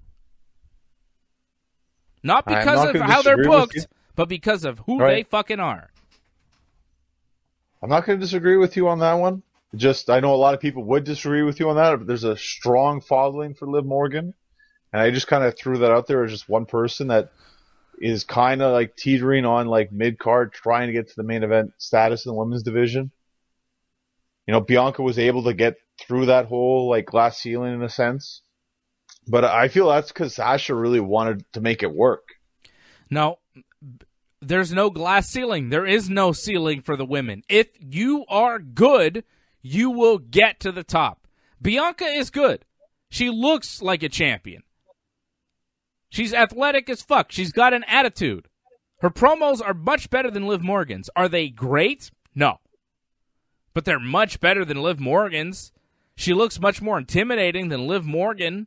Not because of how they're booked, but because of who they fucking are. I'm not going to disagree with you on that one. Just, I know a lot of people would disagree with you on that, but there's a strong following for Liv Morgan. And I just kind of threw that out there as just one person that is kind of like teetering on like mid-card, trying to get to the main event status in the women's division. Bianca was able to get through that whole like glass ceiling in a sense. But I feel that's because Sasha really wanted to make it work. No, there's no glass ceiling. There is no ceiling for the women. If you are good, you will get to the top. Bianca is good. She looks like a champion. She's athletic as fuck. She's got an attitude. Her promos are much better than Liv Morgan's. Are they great? No. But they're much better than Liv Morgan's. She looks much more intimidating than Liv Morgan.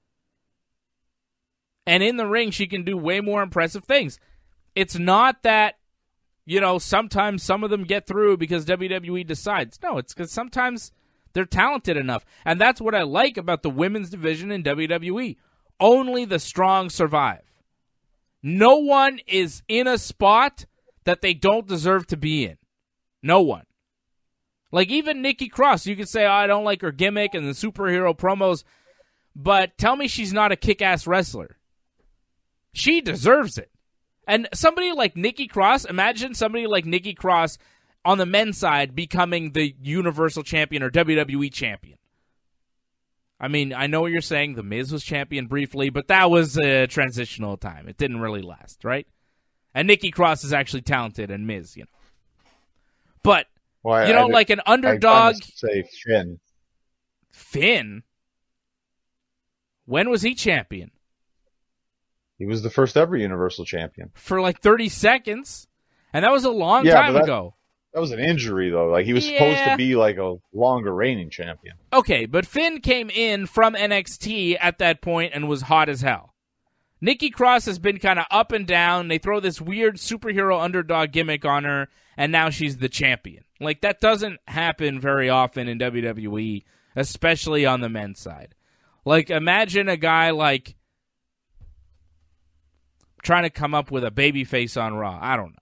And in the ring, she can do way more impressive things. It's not that, sometimes some of them get through because WWE decides. No, it's because sometimes they're talented enough. And that's what I like about the women's division in WWE. Only the strong survive. No one is in a spot that they don't deserve to be in. No one. Like even Nikki Cross, you could say, I don't like her gimmick and the superhero promos, but tell me she's not a kick-ass wrestler. She deserves it. And somebody like Nikki Cross, imagine somebody like Nikki Cross on the men's side becoming the Universal Champion or WWE Champion. I mean, I know what you're saying. The Miz was champion briefly, but that was a transitional time. It didn't really last, right? And Nikki Cross is actually talented, and Miz, But, like an underdog. I say Finn. Finn? When was he champion? He was the first ever Universal Champion. For like 30 seconds. And that was a long time ago. That was an injury, though. Like, he was supposed to be like a longer reigning champion. Okay, but Finn came in from NXT at that point and was hot as hell. Nikki Cross has been kind of up and down. They throw this weird superhero underdog gimmick on her, and now she's the champion. Like, that doesn't happen very often in WWE, especially on the men's side. Like, imagine a guy like trying to come up with a babyface on Raw. I don't know.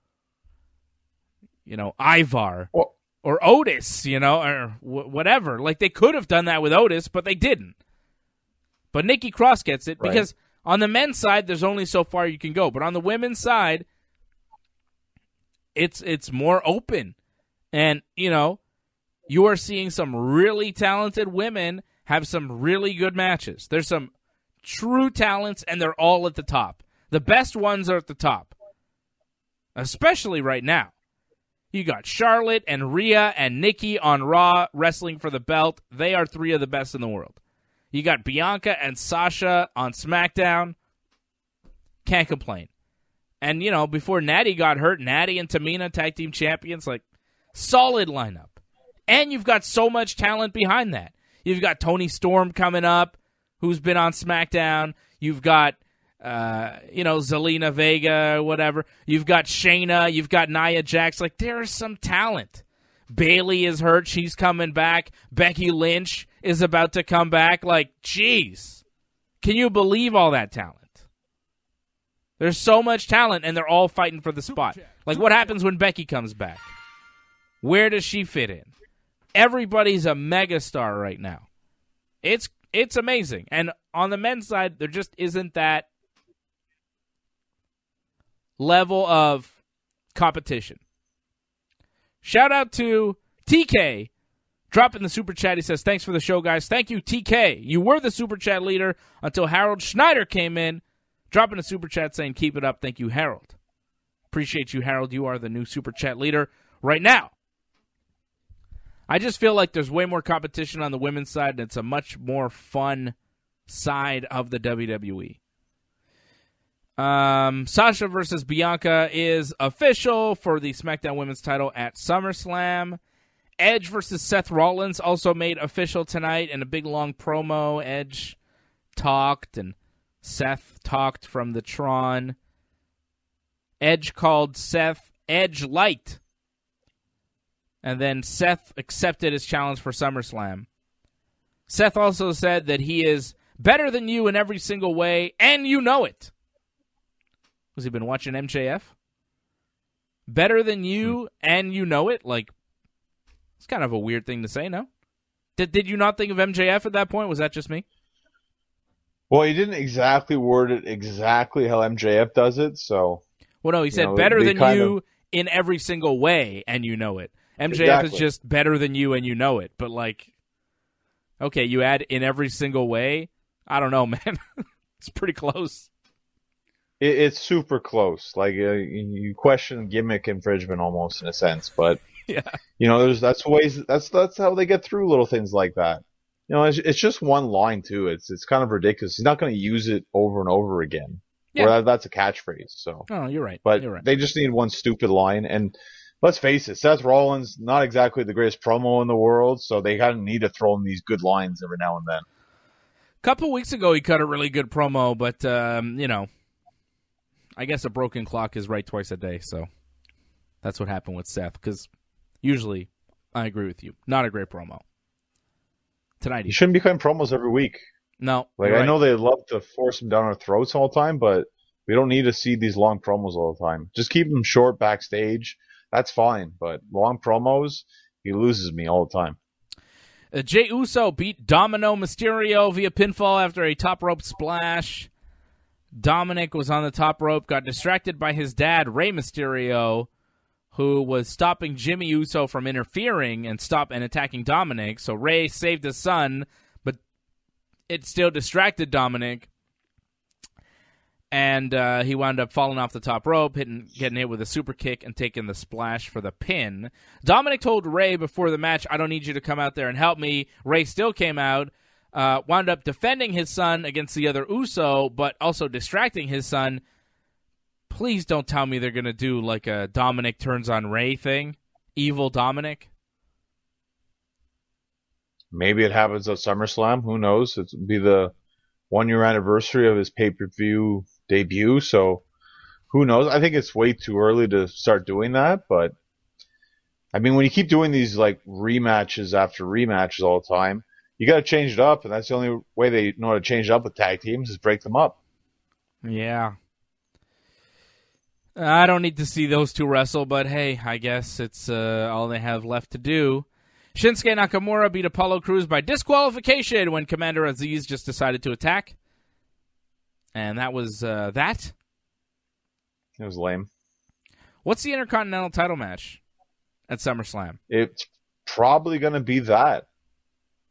Ivar or Otis, or whatever. Like, they could have done that with Otis, but they didn't. But Nikki Cross gets it because on the men's side, there's only so far you can go. But on the women's side, it's more open. And, you are seeing some really talented women have some really good matches. There's some true talents, and they're all at the top. The best ones are at the top, especially right now. You got Charlotte and Rhea and Nikki on Raw wrestling for the belt. They are 3 of the best in the world. You got Bianca and Sasha on SmackDown. Can't complain. And, before Natty got hurt, Natty and Tamina, tag team champions, solid lineup. And you've got so much talent behind that. You've got Toni Storm coming up, who's been on SmackDown. You've got, Zelina Vega or whatever. You've got Shayna. You've got Nia Jax. There is some talent. Bayley is hurt. She's coming back. Becky Lynch is about to come back. Jeez. Can you believe all that talent? There's so much talent, and they're all fighting for the spot. What happens when Becky comes back? Where does she fit in? Everybody's a megastar right now. It's amazing. And on the men's side, there just isn't that level of competition. Shout out to TK. Dropping the super chat. He says, thanks for the show, guys. Thank you, TK. You were the super chat leader until Harold Schneider came in. Dropping a super chat saying, keep it up. Thank you, Harold. Appreciate you, Harold. You are the new super chat leader right now. I just feel like there's way more competition on the women's side, and it's a much more fun side of the WWE. Sasha versus Bianca is official for the SmackDown Women's title at SummerSlam. Edge versus Seth Rollins also made official tonight in a big long promo. Edge talked and Seth talked from the Tron. Edge called Seth Edge Light. And then Seth accepted his challenge for SummerSlam. Seth also said that he is better than you in every single way, and you know it. Has he been watching MJF? Better than you, and you know it? It's kind of a weird thing to say, no? Did you not think of MJF at that point? Was that just me? Well, he didn't exactly word it exactly how MJF does it, so... Well, no, he said better than you in every single way, and you know it. MJF is just better than you, and you know it. But, okay, you add in every single way? I don't know, man. It's pretty close. It's super close. You question gimmick infringement almost in a sense, but... Yeah. That's ways... That's how they get through little things like that. It's just one line, too. It's kind of ridiculous. He's not going to use it over and over again. Yeah. Or that's a catchphrase. So. Oh, you're right. But you're right. They just need one stupid line. And let's face it, Seth Rollins, not exactly the greatest promo in the world, so they kind of need to throw in these good lines every now and then. A couple weeks ago, he cut a really good promo, but, I guess a broken clock is right twice a day, so that's what happened with Seth, because usually I agree with you. Not a great promo. Tonight you shouldn't be cutting promos every week. No. I know they love to force them down our throats all the time, but we don't need to see these long promos all the time. Just keep them short backstage. That's fine, but long promos, he loses me all the time. Jey Uso beat Domino Mysterio via pinfall after a top rope splash. Dominic was on the top rope, got distracted by his dad, Rey Mysterio, who was stopping Jimmy Uso from interfering and attacking Dominic. So Rey saved his son, but it still distracted Dominic. And he wound up falling off the top rope, getting hit with a super kick and taking the splash for the pin. Dominic told Rey before the match, I don't need you to come out there and help me. Rey still came out, wound up defending his son against the other Uso, but also distracting his son. Please don't tell me they're going to do a Dominic turns on Rey thing. Evil Dominic. Maybe it happens at SummerSlam. Who knows? It'll be the 1-year anniversary of his pay-per-view debut, so who knows? I think it's way too early to start doing that, but when you keep doing these rematches after rematches all the time, you got to change it up, and that's the only way they know how to change it up with tag teams is break them up. Yeah. I don't need to see those two wrestle, but hey, I guess it's all they have left to do. Shinsuke Nakamura beat Apollo Crews by disqualification when Commander Aziz just decided to attack. And that was that. It was lame. What's the Intercontinental title match at SummerSlam? It's probably going to be that.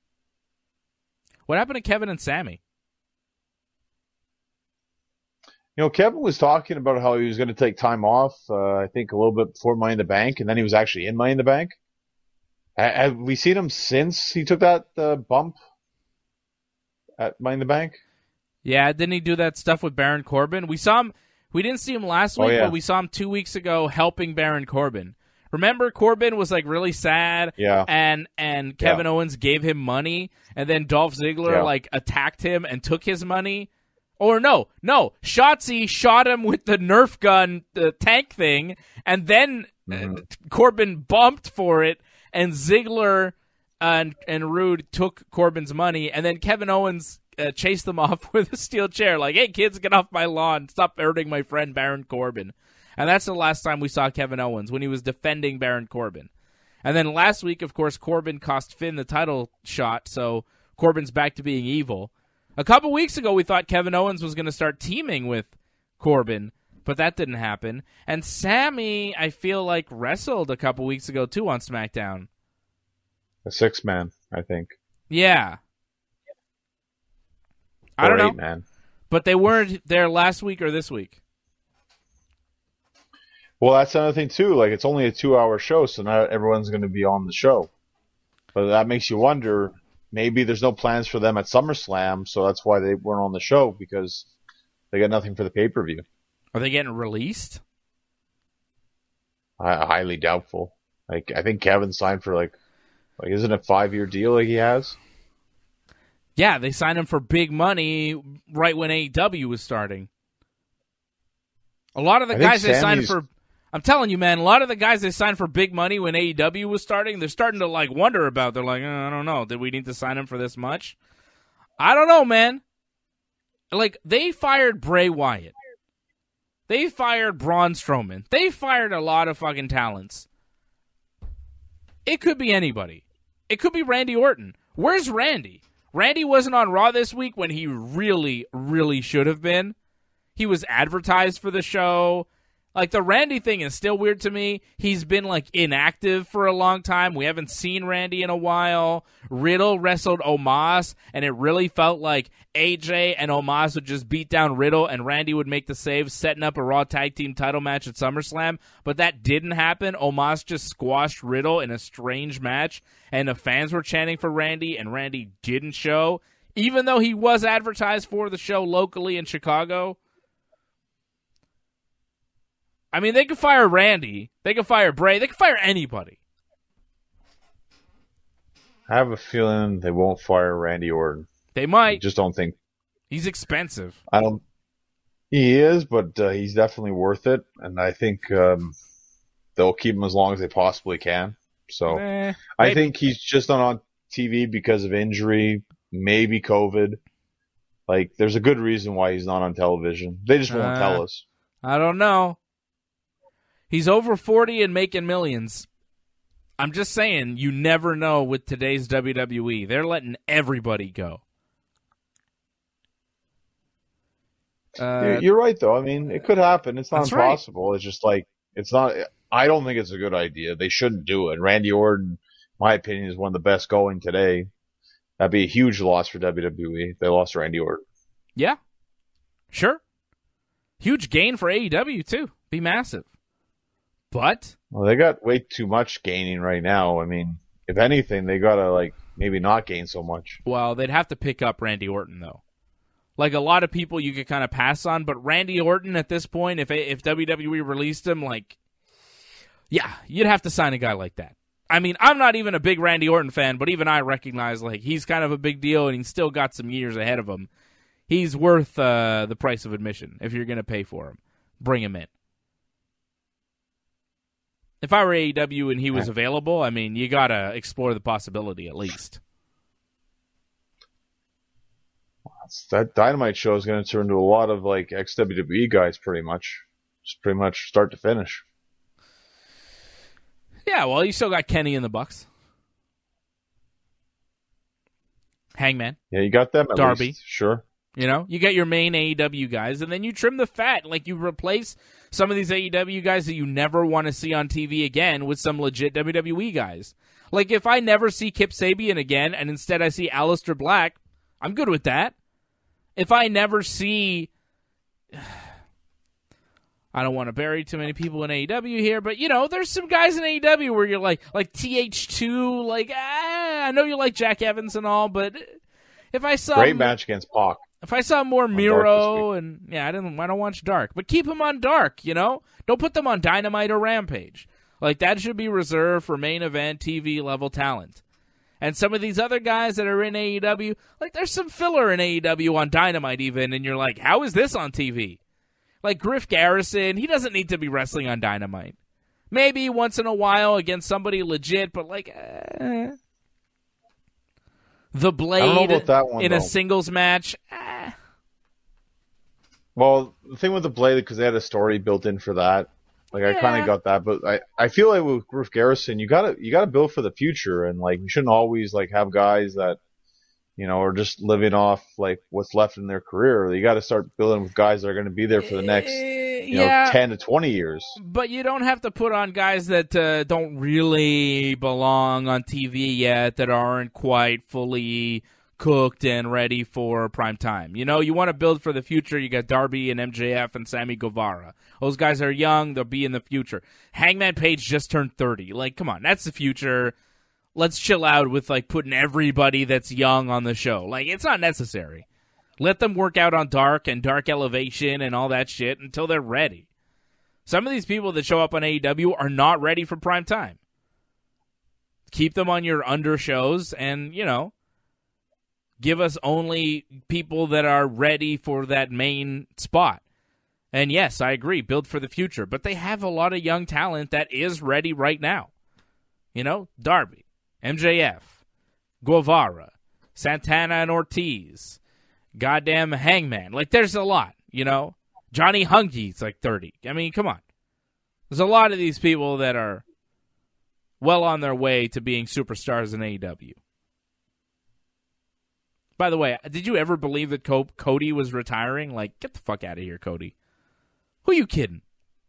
What happened to Kevin and Sammy? Kevin was talking about how he was going to take time off, I think a little bit before Money in the Bank, and then he was actually in Money in the Bank. Have we seen him since he took that bump at Money in the Bank? Yeah, didn't he do that stuff with Baron Corbin? We saw him. We didn't see him last week, but we saw him 2 weeks ago helping Baron Corbin. Remember, Corbin was like really sad, and Kevin Owens gave him money, and then Dolph Ziggler like attacked him and took his money. Or no, Shotzi shot him with the Nerf gun, the tank thing, and then Corbin bumped for it, and Ziggler and Rude took Corbin's money, and then Kevin Owens chased them off with a steel chair, like, "Hey kids, get off my lawn! Stop hurting my friend Baron Corbin." And that's the last time we saw Kevin Owens, when he was defending Baron Corbin. And then last week, of course, Corbin cost Finn the title shot, so Corbin's back to being evil. A couple weeks ago, we thought Kevin Owens was going to start teaming with Corbin, but that didn't happen. And Sammy, I feel like, wrestled a couple weeks ago, too, on SmackDown. A 6-man, I think. Yeah. I don't know. 8-man. But they weren't there last week or this week. Well, that's another thing, too. Like, it's only a 2-hour show, so not everyone's going to be on the show. But that makes you wonder, maybe there's no plans for them at SummerSlam, so that's why they weren't on the show, because they got nothing for the pay-per-view. Are they getting released? Highly doubtful. Like, I think Kevin signed for, like isn't it a 5-year deal like he has? Yeah, they signed him for big money right when AEW was starting. A lot of the guys they signed for... I'm telling you, man, a lot of the guys they signed for big money when AEW was starting, they're starting to, like, wonder about. They're like, I don't know. Did we need to sign him for this much? I don't know, man. Like, they fired Bray Wyatt. They fired Braun Strowman. They fired a lot of fucking talents. It could be anybody. It could be Randy Orton. Where's Randy? Randy wasn't on Raw this week when he really, really should have been. He was advertised for the show. Like, the Randy thing is still weird to me. He's been, like, inactive for a long time. We haven't seen Randy in a while. Riddle wrestled Omos, and it really felt like AJ and Omos would just beat down Riddle, and Randy would make the save, setting up a Raw Tag Team title match at SummerSlam. But that didn't happen. Omos just squashed Riddle in a strange match, and the fans were chanting for Randy, and Randy didn't show, even though he was advertised for the show locally in Chicago. I mean, they could fire Randy. They could fire Bray. They could fire anybody. I have a feeling they won't fire Randy Orton. They might. I just don't think. He's expensive. He is, but he's definitely worth it. And I think they'll keep him as long as they possibly can. So I think he's just not on TV because of injury, maybe COVID. Like, there's a good reason why he's not on television. They just won't tell us. I don't know. He's over 40 and making millions. I'm just saying, you never know with today's WWE. They're letting everybody go. You're right, though. I mean, it could happen. It's not impossible. Right. It's just like, it's not. I don't think it's a good idea. They shouldn't do it. Randy Orton, my opinion, is one of the best going today. That'd be a huge loss for WWE if they lost Randy Orton. Yeah. Sure. Huge gain for AEW, too. Be massive. But? Well, they got way too much gaining right now. I mean, if anything, they gotta, like, maybe not gain so much. Well, they'd have to pick up Randy Orton, though. Like, a lot of people you could kind of pass on, but Randy Orton at this point, if WWE released him, like, yeah, you'd have to sign a guy like that. I mean, I'm not even a big Randy Orton fan, but even I recognize, like, he's kind of a big deal, and he's still got some years ahead of him. He's worth the price of admission if you're going to pay for him. Bring him in. If I were AEW and he was available, I mean, you got to explore the possibility at least. That Dynamite show is going to turn into a lot of, like, ex-WWE guys pretty much. Just pretty much start to finish. Yeah, well, you still got Kenny in the Bucks. Hangman. Yeah, you got them at Darby. least. Sure. You know, you get your main AEW guys, and then you trim the fat. Like, you replace some of these AEW guys that you never want to see on TV again with some legit WWE guys. Like, if I never see Kip Sabian again, and instead I see Aleister Black, I'm good with that. If I never see... I don't want to bury too many people in AEW here, but, there's some guys in AEW where you're like TH2, I know you like Jack Evans and all, but if I saw... Great match against Pac. If I saw more Miro and... Yeah, I don't watch Dark. But keep them on Dark, Don't put them on Dynamite or Rampage. That should be reserved for main event TV-level talent. And some of these other guys that are in AEW, there's some filler in AEW on Dynamite even, and you're like, how is this on TV? Griff Garrison, he doesn't need to be wrestling on Dynamite. Maybe once in a while against somebody legit, but The Blade I don't know about that one, in though. a singles match. Well, the thing with The Blade, because they had a story built in for that. I kind of got that, but I feel like with Griff Garrison, you gotta build for the future, and you shouldn't always have guys that are just living off what's left in their career. You got to start building with guys that are going to be there for the next 10 to 20 years. But you don't have to put on guys that don't really belong on TV yet, that aren't quite fully cooked and ready for prime time. You want to build for the future. You got Darby and MJF and Sammy Guevara. Those guys are young. They'll be in the future. Hangman Page just turned 30. Come on, that's the future. Let's chill out with putting everybody that's young on the show. It's not necessary. Let them work out on Dark and Dark Elevation and all that shit until they're ready. Some of these people that show up on AEW are not ready for prime time. Keep them on your under shows and, give us only people that are ready for that main spot. And yes, I agree, build for the future. But they have a lot of young talent that is ready right now. Darby, MJF, Guevara, Santana and Ortiz, goddamn Hangman. There's a lot, Johnny Hungy's 30. I mean, come on. There's a lot of these people that are well on their way to being superstars in AEW. By the way, did you ever believe that Cody was retiring? Get the fuck out of here, Cody. Who are you kidding?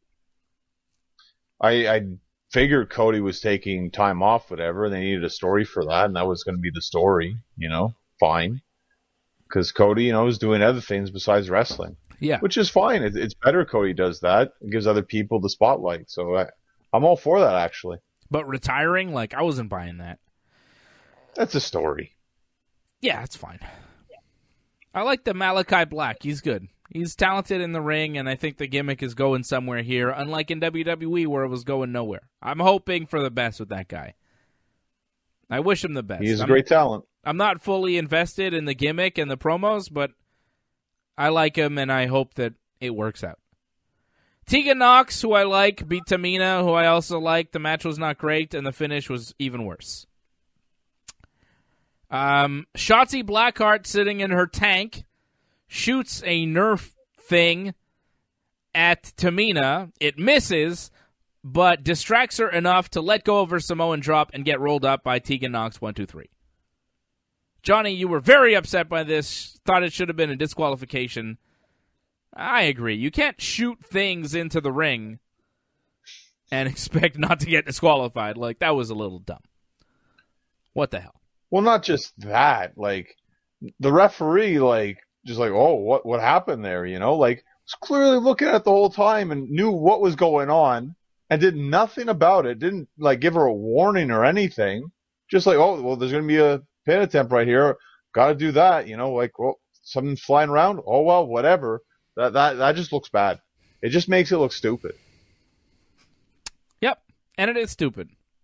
I figured Cody was taking time off, whatever, and they needed a story for that, and that was going to be the story, fine. Because Cody, is doing other things besides wrestling. Yeah. Which is fine. It's better Cody does that. It gives other people the spotlight. So I'm all for that, actually. But retiring, I wasn't buying that. That's a story. Yeah, it's fine. I like the Malachi Black. He's good. He's talented in the ring, and I think the gimmick is going somewhere here, unlike in WWE where it was going nowhere. I'm hoping for the best with that guy. I wish him the best. He's a great talent. I'm not fully invested in the gimmick and the promos, but I like him, and I hope that it works out. Tegan Nox, who I like, beat Tamina, who I also like. The match was not great, and the finish was even worse. Shotzi Blackheart sitting in her tank shoots a Nerf thing at Tamina. It misses, but distracts her enough to let go of her Samoan drop and get rolled up by Tegan Nox 1, 2, 3. Johnny, you were very upset by this. Thought it should have been a disqualification. I agree. You can't shoot things into the ring and expect not to get disqualified. That was a little dumb. What the hell? Well, not just that. The referee, oh, what happened there? Was clearly looking at it the whole time and knew what was going on and did nothing about it. Didn't give her a warning or anything. Just oh, well, there's going to be a pin attempt right here. Got to do that. Well, something's flying around. Oh well, whatever. That just looks bad. It just makes it look stupid. Yep, and it is stupid.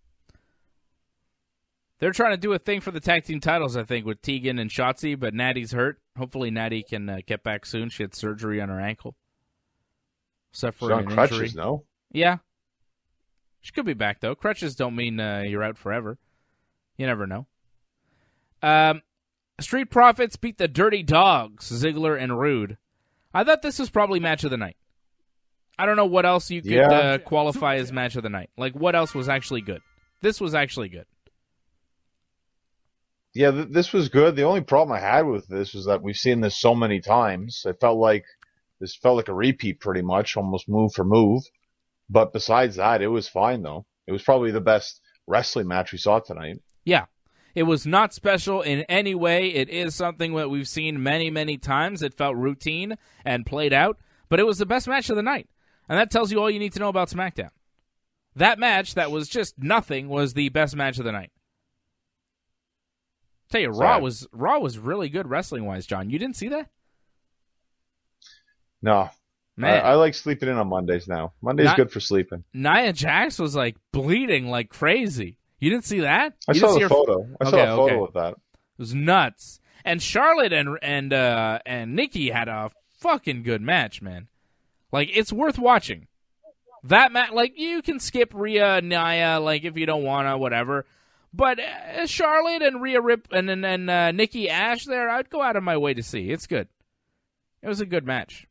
They're trying to do a thing for the tag team titles, I think, with Tegan and Shotzi, but Natty's hurt. Hopefully Natty can get back soon. She had surgery on her ankle. Suffering an injury. Crutches, no? Yeah. She could be back, though. Crutches don't mean you're out forever. You never know. Street Profits beat the Dirty Dogs, Ziggler and Rude. I thought this was probably match of the night. I don't know what else you could qualify as match of the night. What else was actually good? This was actually good. Yeah, this was good. The only problem I had with this was that we've seen this so many times. It felt like a repeat pretty much, almost move for move. But besides that, it was fine, though. It was probably the best wrestling match we saw tonight. Yeah. It was not special in any way. It is something that we've seen many, many times. It felt routine and played out, but it was the best match of the night. And that tells you all you need to know about SmackDown. That match that was just nothing was the best match of the night. Tell you, Raw was really good wrestling-wise, John. You didn't see that? No. Man. I like sleeping in on Mondays now. Monday's good for sleeping. Nia Jax was like bleeding like crazy. You didn't see that? I saw the photo. I saw a photo of that. It was nuts. And Charlotte and Nikki had a fucking good match, man. Like, it's worth watching. That match, like, you can skip Rhea and Nia, like, if you don't want to, whatever. But Charlotte and Rhea and Nikki Ash there, I'd go out of my way to see. It's good. It was a good match.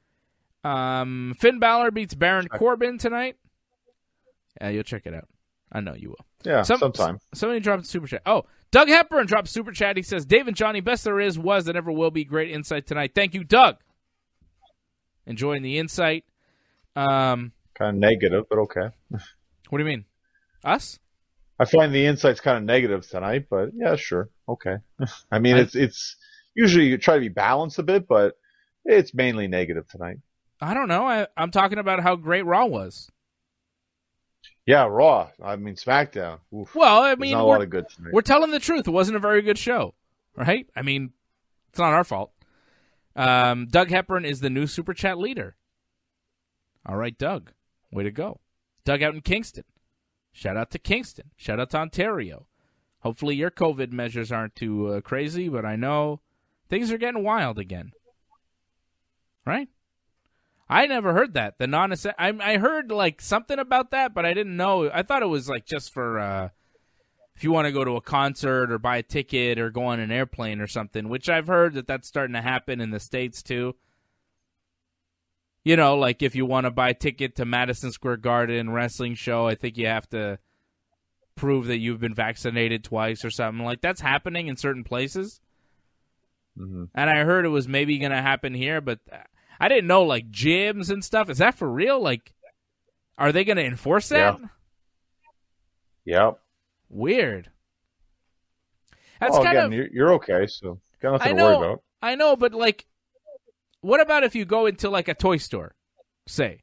Finn Balor beats Baron Corbin tonight. Yeah, you'll check it out. I know you will. Yeah, sometime. Somebody dropped a super chat. Oh, Doug Hepburn dropped a super chat. He says, Dave and Johnny, best there is, was, and ever will be. Great insight tonight. Thank you, Doug. Enjoying the insight. Kind of negative, but okay. What do you mean? Us? I find the insight's kind of negative tonight, but yeah, sure. Okay. I mean, it's usually you try to be balanced a bit, but it's mainly negative tonight. I don't know. I'm talking about how great Raw was. Yeah, Raw. I mean, SmackDown. Oof. Well, I mean, not a lot of good tonight. We're telling the truth. It wasn't a very good show, right? I mean, it's not our fault. Doug Hepburn is the new Super Chat leader. All right, Doug. Way to go. Doug out in Kingston. Shout out to Kingston. Shout out to Ontario. Hopefully your COVID measures aren't too crazy, but I know things are getting wild again. Right? I never heard that. I heard like something about that, but I didn't know. I thought it was like just for if you want to go to a concert or buy a ticket or go on an airplane or something, which I've heard that's starting to happen in the States too. You know, like if you want to buy a ticket to Madison Square Garden wrestling show, I think you have to prove that you've been vaccinated twice or something. Like that's happening in certain places. Mm-hmm. And I heard it was maybe going to happen here, but I didn't know, like, gyms and stuff. Is that for real? Like, are they going to enforce that? Yeah. Yep. Weird. That's kind of... You're okay, so got nothing to worry about. I know, but, like, what about if you go into, like, a toy store, say?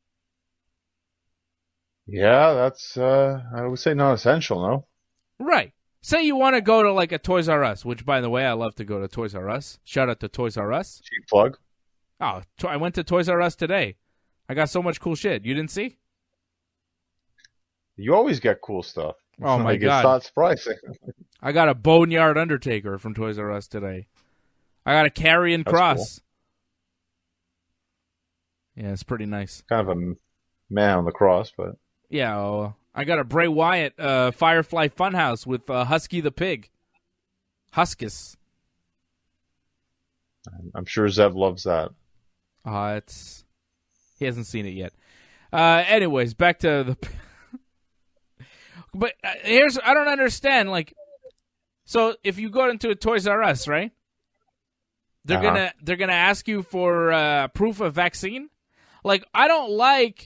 Yeah, that's, I would say not essential, no? Right. Say you want to go to, like, a Toys R Us, which, by the way, I love to go to Toys R Us. Shout out to Toys R Us. Cheap plug. Oh, I went to Toys R Us today. I got so much cool shit. You didn't see? You always get cool stuff. Oh, my God. It's not surprising. I got a Boneyard Undertaker from Toys R Us today. I got a Karrion Kross. Cool. Yeah, it's pretty nice. Kind of a man on the cross, but... Yeah, I got a Bray Wyatt Firefly Funhouse with Husky the Pig. Huskus. I'm sure Zev loves that. He hasn't seen it yet. Anyways, back to the... But I don't understand, like, so if you go into a Toys R Us, right? They're gonna ask you for proof of vaccine. Like, I don't like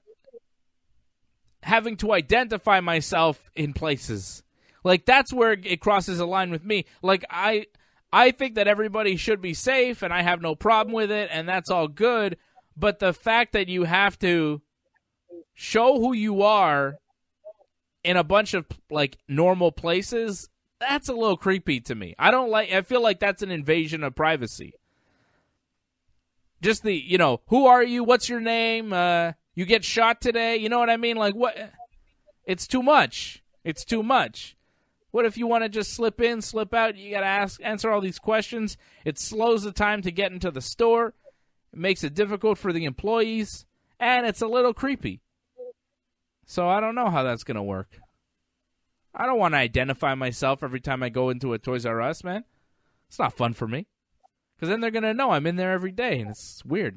having to identify myself in places. Like, that's where it crosses a line with me. Like, I think that everybody should be safe, and I have no problem with it, and that's all good. But the fact that you have to show who you are in a bunch of, like, normal places, that's a little creepy to me. I feel like that's an invasion of privacy. Just who are you? What's your name? You get shot today? You know what I mean? Like, what? It's too much. It's too much. What if you want to just slip in, slip out? You got to answer all these questions. It slows the time to get into the store. It makes it difficult for the employees. And it's a little creepy. So I don't know how that's going to work. I don't want to identify myself every time I go into a Toys R Us, man. It's not fun for me. Because then they're going to know I'm in there every day, and it's weird.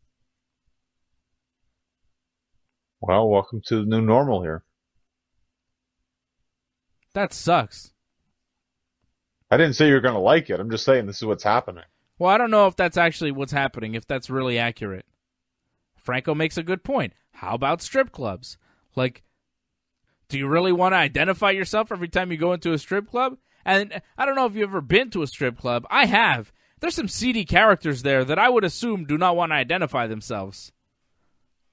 Well, welcome to the new normal here. That sucks. I didn't say you were going to like it. I'm just saying this is what's happening. Well, I don't know if that's actually what's happening, if that's really accurate. Franco makes a good point. How about strip clubs? Like, do you really want to identify yourself every time you go into a strip club? And I don't know if you've ever been to a strip club. I have. There's some seedy characters there that I would assume do not want to identify themselves.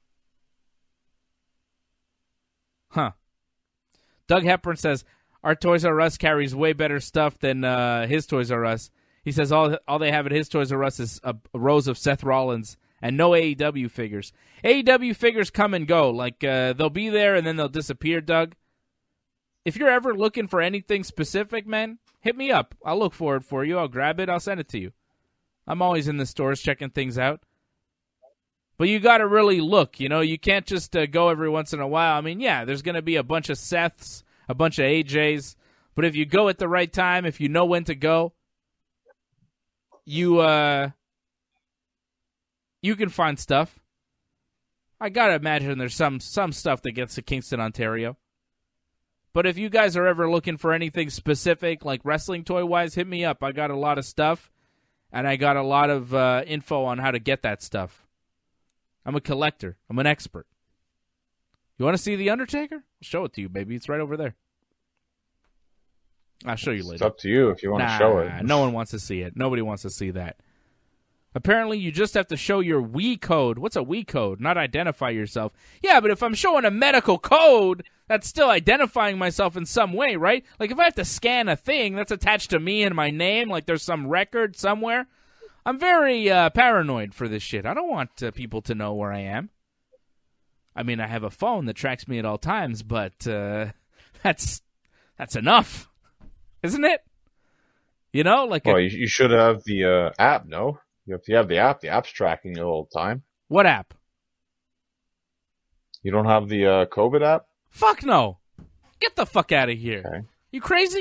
Huh. Doug Hepburn says, our Toys R Us carries way better stuff than his Toys R Us. He says all they have at his Toys R Us is rows of Seth Rollins and no AEW figures. AEW figures come and go. Like, they'll be there and then they'll disappear, Doug. If you're ever looking for anything specific, man, hit me up. I'll look for it for you. I'll grab it. I'll send it to you. I'm always in the stores checking things out. But you got to really look, you know. You can't just go every once in a while. I mean, yeah, there's going to be a bunch of Seths, a bunch of AJs. But if you go at the right time, if you know when to go, you can find stuff. I got to imagine there's some stuff that gets to Kingston, Ontario. But if you guys are ever looking for anything specific, like wrestling toy-wise, hit me up. I got a lot of stuff, and I got a lot of info on how to get that stuff. I'm a collector. I'm an expert. You want to see The Undertaker? I'll show it to you, baby. It's right over there. I'll show you later. It's up to you if you want to show it. No one wants to see it. Nobody wants to see that. Apparently, you just have to show your WE code. What's a WE code? Not identify yourself. Yeah, but if I'm showing a medical code, that's still identifying myself in some way, right? Like, if I have to scan a thing that's attached to me and my name, like there's some record somewhere, I'm very paranoid for this shit. I don't want people to know where I am. I mean, I have a phone that tracks me at all times, but that's enough, isn't it? You know, like well, you should have the app, no? If you have the app, the app's tracking you all the time. What app? You don't have the COVID app? Fuck no. Get the fuck out of here. Okay. You crazy?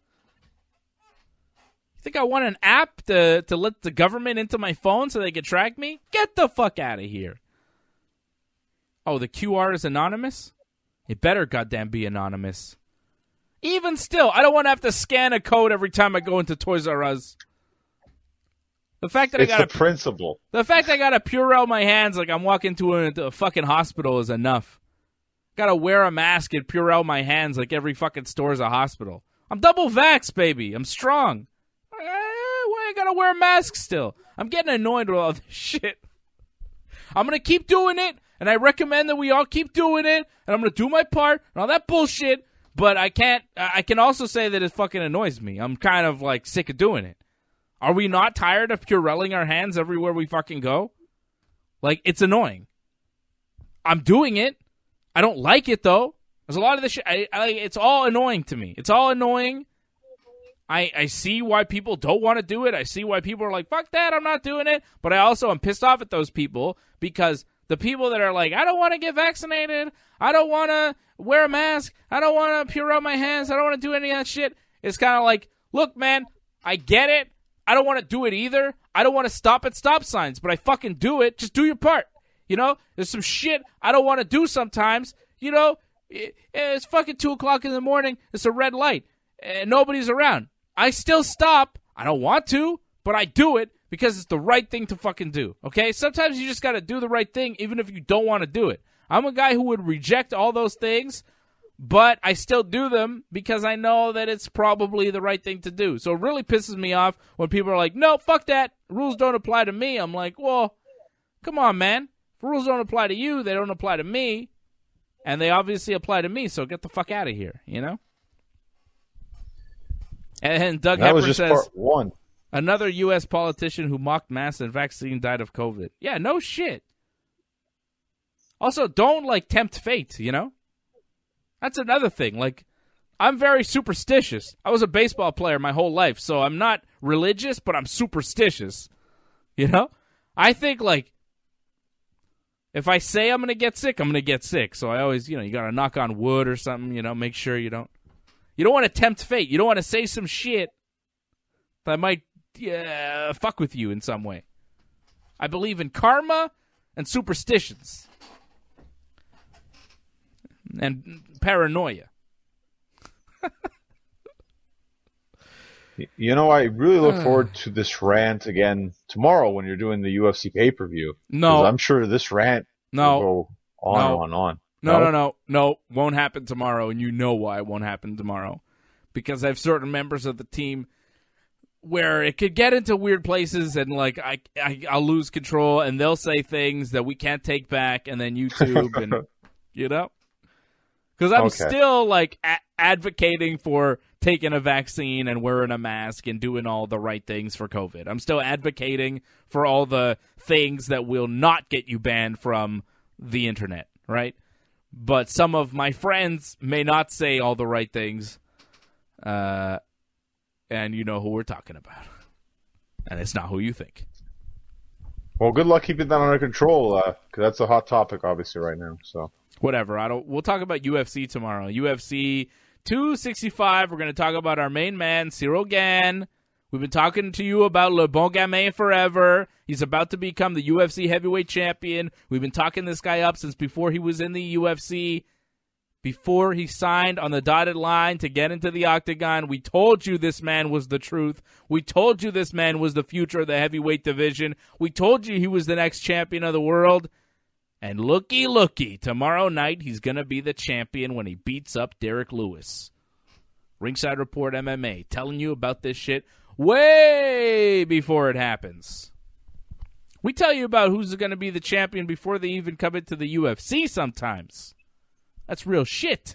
You think I want an app to let the government into my phone so they can track me? Get the fuck out of here. Oh, the QR is anonymous? It better goddamn be anonymous. Even still, I don't want to have to scan a code every time I go into Toys R Us. The fact that it's I got the principle. The fact I got to Purell my hands like I'm walking to a fucking hospital is enough. Got to wear a mask and Purell my hands like every fucking store is a hospital. I'm double vaxxed, baby. I'm strong. Why I got to wear a mask still? I'm getting annoyed with all this shit. I'm going to keep doing it, and I recommend that we all keep doing it, and I'm going to do my part and all that bullshit, but I can also say that it fucking annoys me. I'm kind of like sick of doing it. Are we not tired of Purelling our hands everywhere we fucking go? Like, it's annoying. I'm doing it. I don't like it, though. There's a lot of this shit. It's all annoying to me. It's all annoying. I see why people don't want to do it. I see why people are like, fuck that, I'm not doing it. But I also am pissed off at those people because the people that are like, I don't want to get vaccinated. I don't want to wear a mask. I don't want to Purell my hands. I don't want to do any of that shit. It's kind of like, look, man, I get it. I don't want to do it either. I don't want to stop at stop signs, but I fucking do it. Just do your part. You know, there's some shit I don't want to do sometimes. You know, it's fucking 2 o'clock in the morning. It's a red light. And nobody's around. I still stop. I don't want to, but I do it because it's the right thing to fucking do. Okay? Sometimes you just got to do the right thing even if you don't want to do it. I'm a guy who would reject all those things, but I still do them because I know that it's probably the right thing to do. So it really pisses me off when people are like, no, fuck that. Rules don't apply to me. I'm like, well, come on, man. If rules don't apply to you, they don't apply to me. And they obviously apply to me, so get the fuck out of here, you know? And Doug Hepburn says, part one. Another U.S. politician who mocked masks and vaccine died of COVID. Yeah, no shit. Also, don't, tempt fate, you know? That's another thing. I'm very superstitious. I was a baseball player my whole life, so I'm not religious, but I'm superstitious. You know? I think, if I say I'm going to get sick, I'm going to get sick. So I always, you got to knock on wood or something, make sure you don't want to tempt fate. You don't want to say some shit that might fuck with you in some way. I believe in karma and superstitions. And paranoia. I really look forward to this rant again tomorrow when you're doing the UFC pay-per-view. No. I'm sure this rant will go on and on. No, won't happen tomorrow, and you know why it won't happen tomorrow. Because I have certain members of the team where it could get into weird places, and I'll lose control, and they'll say things that we can't take back, and then YouTube, and Because I'm still, like, advocating for taking a vaccine and wearing a mask and doing all the right things for COVID. I'm still advocating for all the things that will not get you banned from the internet, right? But some of my friends may not say all the right things, and you know who we're talking about. And it's not who you think. Well, good luck keeping that under control, because that's a hot topic, obviously, right now. So whatever. We'll talk about UFC tomorrow. UFC 265. We're going to talk about our main man, Cyril Gane. We've been talking to you about Le Bon Gamin forever. He's about to become the UFC heavyweight champion. We've been talking this guy up since before he was in the UFC. Before he signed on the dotted line to get into the octagon, we told you this man was the truth. We told you this man was the future of the heavyweight division. We told you he was the next champion of the world. And looky, tomorrow night he's going to be the champion when he beats up Derek Lewis. Ringside Report MMA telling you about this shit way before it happens. We tell you about who's going to be the champion before they even come into the UFC sometimes. That's real shit.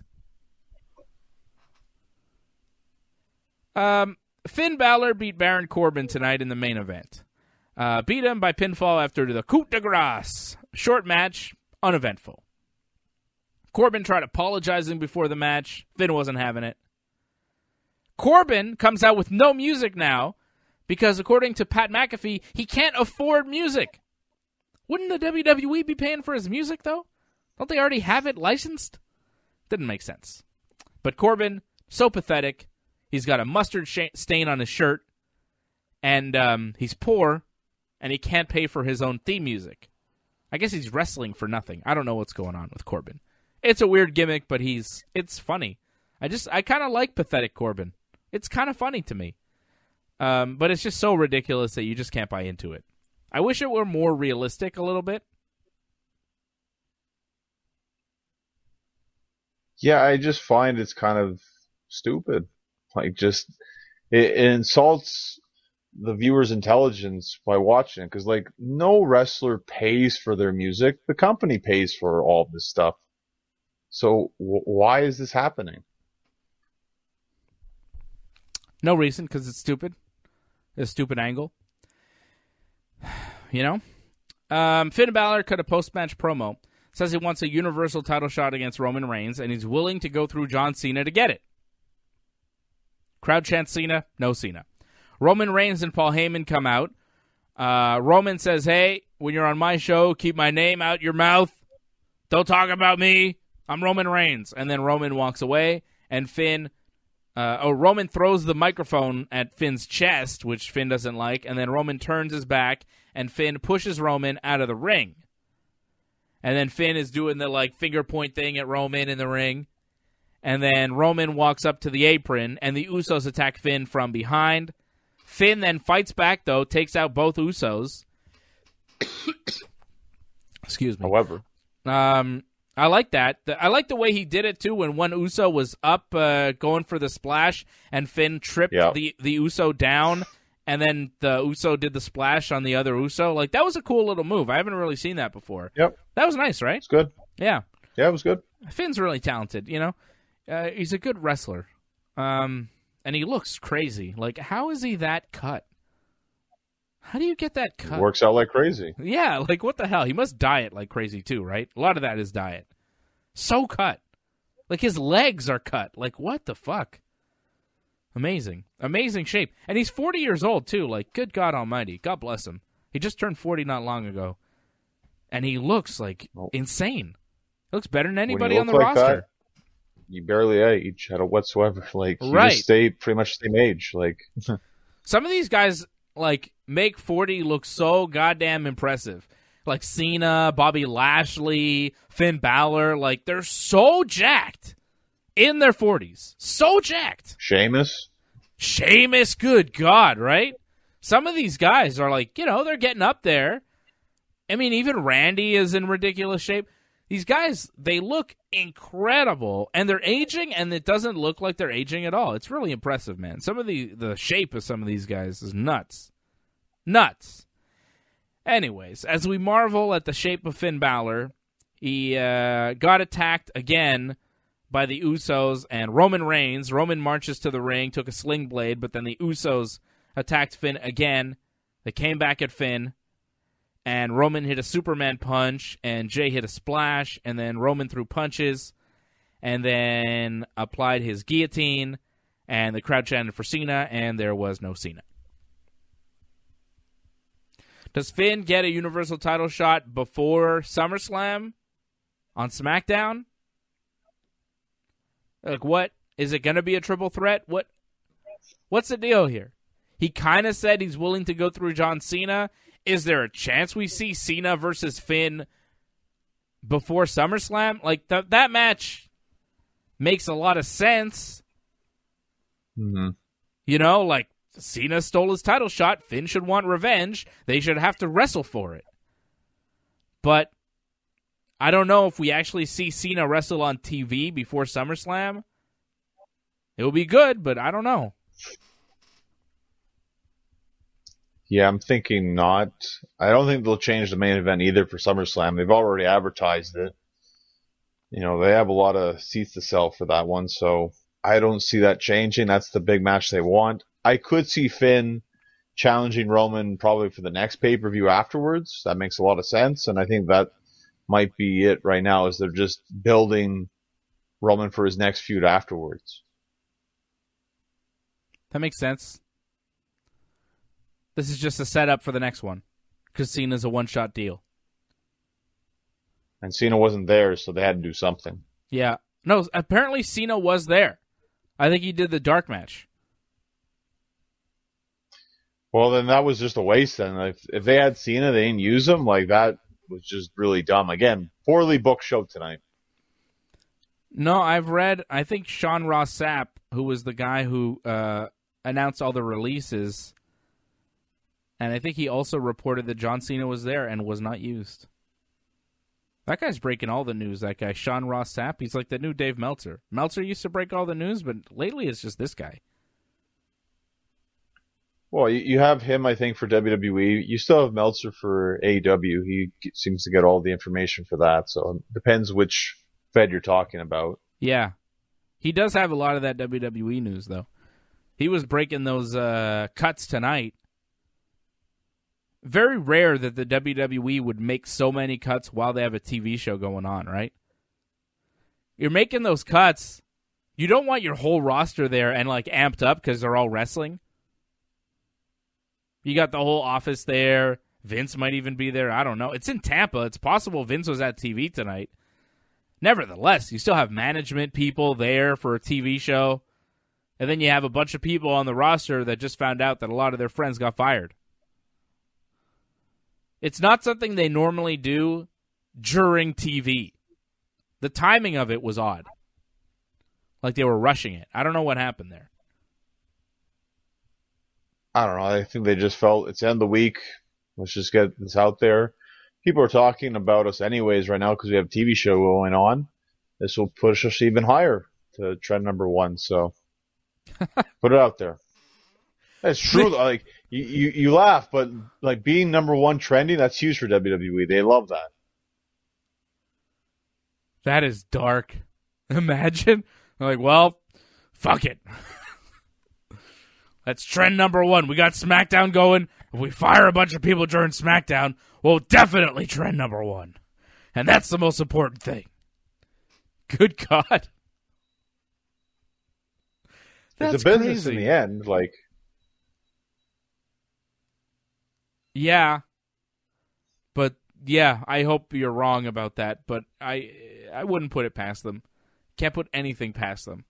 Finn Balor beat Baron Corbin tonight in the main event. Beat him by pinfall after the coup de grace. Short match, uneventful. Corbin tried apologizing before the match. Finn wasn't having it. Corbin comes out with no music now because, according to Pat McAfee, he can't afford music. Wouldn't the WWE be paying for his music, though? Don't they already have it licensed? Didn't make sense. But Corbin, so pathetic. He's got a mustard stain on his shirt, and he's poor, and he can't pay for his own theme music. I guess he's wrestling for nothing. I don't know what's going on with Corbin. It's a weird gimmick, but it's funny. I kind of like pathetic Corbin. It's kind of funny to me. But it's just so ridiculous that you just can't buy into it. I wish it were more realistic a little bit. yeah, I just find it's kind of stupid. Like, just it insults the viewer's intelligence by watching it, because like no wrestler pays for their music. The company pays for all this stuff. So why is this happening? No reason, because it's stupid. It's a stupid angle. You know? Finn Balor cut a post-match promo. Says he wants a Universal title shot against Roman Reigns, and he's willing to go through John Cena to get it. Crowd chants Cena, no Cena. Roman Reigns and Paul Heyman come out. Roman says, hey, when you're on my show, keep my name out your mouth. Don't talk about me. I'm Roman Reigns. And then Roman walks away, and Roman throws the microphone at Finn's chest, which Finn doesn't like, and then Roman turns his back, and Finn pushes Roman out of the ring. And then Finn is doing the like finger point thing at Roman in the ring. And then Roman walks up to the apron, and the Usos attack Finn from behind. Finn then fights back, though, takes out both Usos. Excuse me. However, I like that. I like the way he did it, too, when one Uso was up going for the splash, and Finn tripped the Uso down, and then the Uso did the splash on the other Uso. Like, that was a cool little move. I haven't really seen that before. Yep. That was nice, right? It's good. Yeah. Yeah, it was good. Finn's really talented, you know? He's a good wrestler. And he looks crazy. Like, how is he that cut? How do you get that cut? It works out like crazy. Yeah, like, what the hell? He must diet like crazy, too, right? A lot of that is diet. So cut. Like, his legs are cut. Like, what the fuck? Amazing. Amazing shape. And he's 40 years old, too. Like, good God almighty. God bless him. He just turned 40 not long ago. And he looks, like, insane. He looks better than anybody on the roster. You barely age at all whatsoever. Like, you right. just stay pretty much the same age. Like, some of these guys, like, make 40 look so goddamn impressive. Like Cena, Bobby Lashley, Finn Balor. Like, they're so jacked in their 40s. So jacked. Sheamus, good God, right? Some of these guys are like, you know, they're getting up there. I mean, even Randy is in ridiculous shape. These guys, they look incredible, and they're aging, and it doesn't look like they're aging at all. It's really impressive, man. Some of the shape of some of these guys is nuts. Nuts. Anyways, as we marvel at the shape of Finn Balor, he got attacked again by the Usos and Roman Reigns. Roman marches to the ring, took a sling blade, but then the Usos attacked Finn again. They came back at Finn, and Roman hit a Superman punch, and Jay hit a splash, and then Roman threw punches, and then applied his guillotine, and the crowd chanted for Cena, and there was no Cena. Does Finn get a Universal title shot before SummerSlam on SmackDown? Like, what? Is it going to be a triple threat? What's the deal here? He kind of said he's willing to go through John Cena. Is there a chance we see Cena versus Finn before SummerSlam? Like, that match makes a lot of sense. Mm-hmm. You know, like, Cena stole his title shot. Finn should want revenge. They should have to wrestle for it. But I don't know if we actually see Cena wrestle on TV before SummerSlam. It will be good, but I don't know. Yeah, I'm thinking not. I don't think they'll change the main event either for SummerSlam. They've already advertised it. You know, they have a lot of seats to sell for that one, so I don't see that changing. That's the big match they want. I could see Finn challenging Roman probably for the next pay-per-view afterwards. That makes a lot of sense, and I think that might be it right now, is they're just building Roman for his next feud afterwards. That makes sense. This is just a setup for the next one, because Cena's a one-shot deal. And Cena wasn't there, so they had to do something. Yeah. No, apparently Cena was there. I think he did the dark match. Well, then that was just a waste then. If they had Cena, they didn't use him, like, that was just really dumb. Again, poorly booked show tonight. No, I've read, I think Sean Ross Sapp, who was the guy who announced all the releases, and I think he also reported that John Cena was there and was not used. That guy's breaking all the news, that guy, Sean Ross Sapp. He's like the new Dave Meltzer. Meltzer used to break all the news, but lately it's just this guy. Well, you have him, I think, for WWE. You still have Meltzer for AEW. He seems to get all the information for that, so it depends which Fed you're talking about. Yeah. He does have a lot of that WWE news, though. He was breaking those cuts tonight. Very rare that the WWE would make so many cuts while they have a TV show going on, right? You're making those cuts. You don't want your whole roster there and, like, amped up because they're all wrestling. You got the whole office there. Vince might even be there. I don't know. It's in Tampa. It's possible Vince was at TV tonight. Nevertheless, you still have management people there for a TV show. And then you have a bunch of people on the roster that just found out that a lot of their friends got fired. It's not something they normally do during TV. The timing of it was odd. Like they were rushing it. I don't know what happened there. I don't know. I think they just felt it's the end of the week. Let's just get this out there. People are talking about us anyways right now because we have a TV show going on. This will push us even higher to trend number one. So put it out there. That's true. Like you laugh, but like being number one trending, that's huge for WWE. They love that. That is dark. Imagine. Like, well, fuck it. That's trend number one. We got SmackDown going. If we fire a bunch of people during SmackDown, we'll definitely trend number one. And that's the most important thing. Good God. That's it's a business crazy. in the end. Like, yeah. But, yeah, I hope you're wrong about that. But I wouldn't put it past them. Can't put anything past them.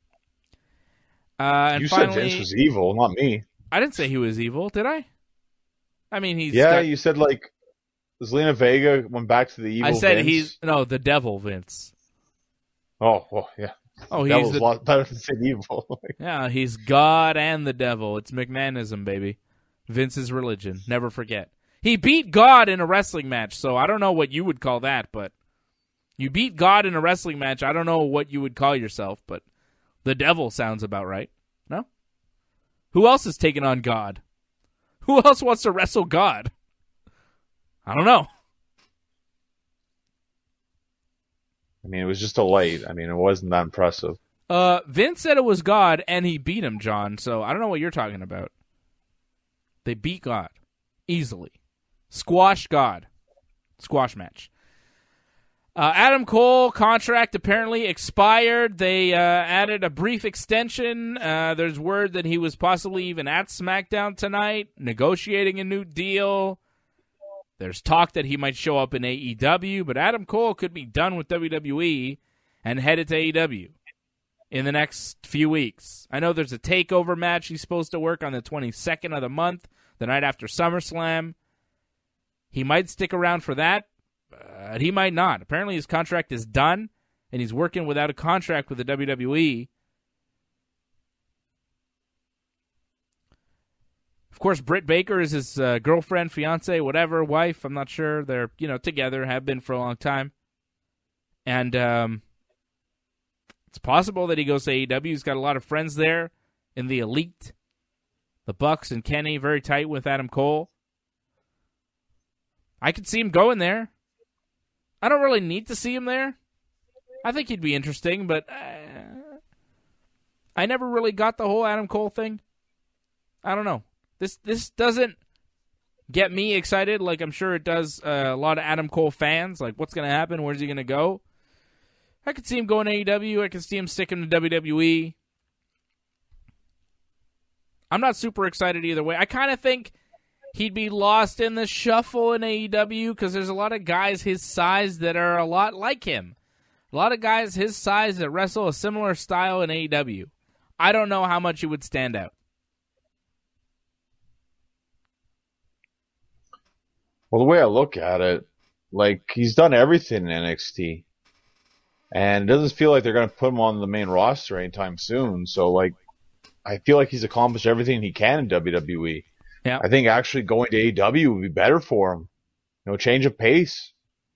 And you finally, said Vince was evil, not me. I didn't say he was evil, did I? I mean, he's... Yeah, you said, like, Zelina Vega went back to the evil I said Vince. he's... No, the devil Vince. Oh, well, yeah. Oh, that he's was a lot better than saying evil. Yeah, he's God and the devil. It's McMahonism, baby. Vince's religion. Never forget. He beat God in a wrestling match, so I don't know what you would call that, but... You beat God in a wrestling match, I don't know what you would call yourself, but the devil sounds about right. No? Who else is taking on God? Who else wants to wrestle God? I don't know. I mean, it was just a light. I mean, it wasn't that impressive. Vince said it was God, and he beat him, John. So I don't know what you're talking about. They beat God easily. Squash God. Squash match. Adam Cole contract apparently expired. They added a brief extension. There's word that he was possibly even at SmackDown tonight, negotiating a new deal. There's talk that he might show up in AEW, but Adam Cole could be done with WWE and headed to AEW in the next few weeks. I know there's a takeover match he's supposed to work on the 22nd of the month, the night after SummerSlam. He might stick around for that. He might not. Apparently his contract is done, and he's working without a contract with the WWE. Of course, Britt Baker is his girlfriend, fiance, whatever, wife. I'm not sure. They're, together, have been for a long time. And it's possible that he goes to AEW. He's got a lot of friends there in the Elite. The Bucks and Kenny, very tight with Adam Cole. I could see him going there. I don't really need to see him there. I think he'd be interesting, but I never really got the whole Adam Cole thing. I don't know. This doesn't get me excited like I'm sure it does a lot of Adam Cole fans. Like, what's going to happen? Where's he going to go? I could see him going to AEW. I could see him sticking to WWE. I'm not super excited either way. I kind of think he'd be lost in the shuffle in AEW because there's a lot of guys his size that are a lot like him. A lot of guys his size that wrestle a similar style in AEW. I don't know how much he would stand out. Well, the way I look at it, like, he's done everything in NXT. And it doesn't feel like they're going to put him on the main roster anytime soon. So, like, I feel like he's accomplished everything he can in WWE. Yeah. I think actually going to AEW would be better for him. Change of pace.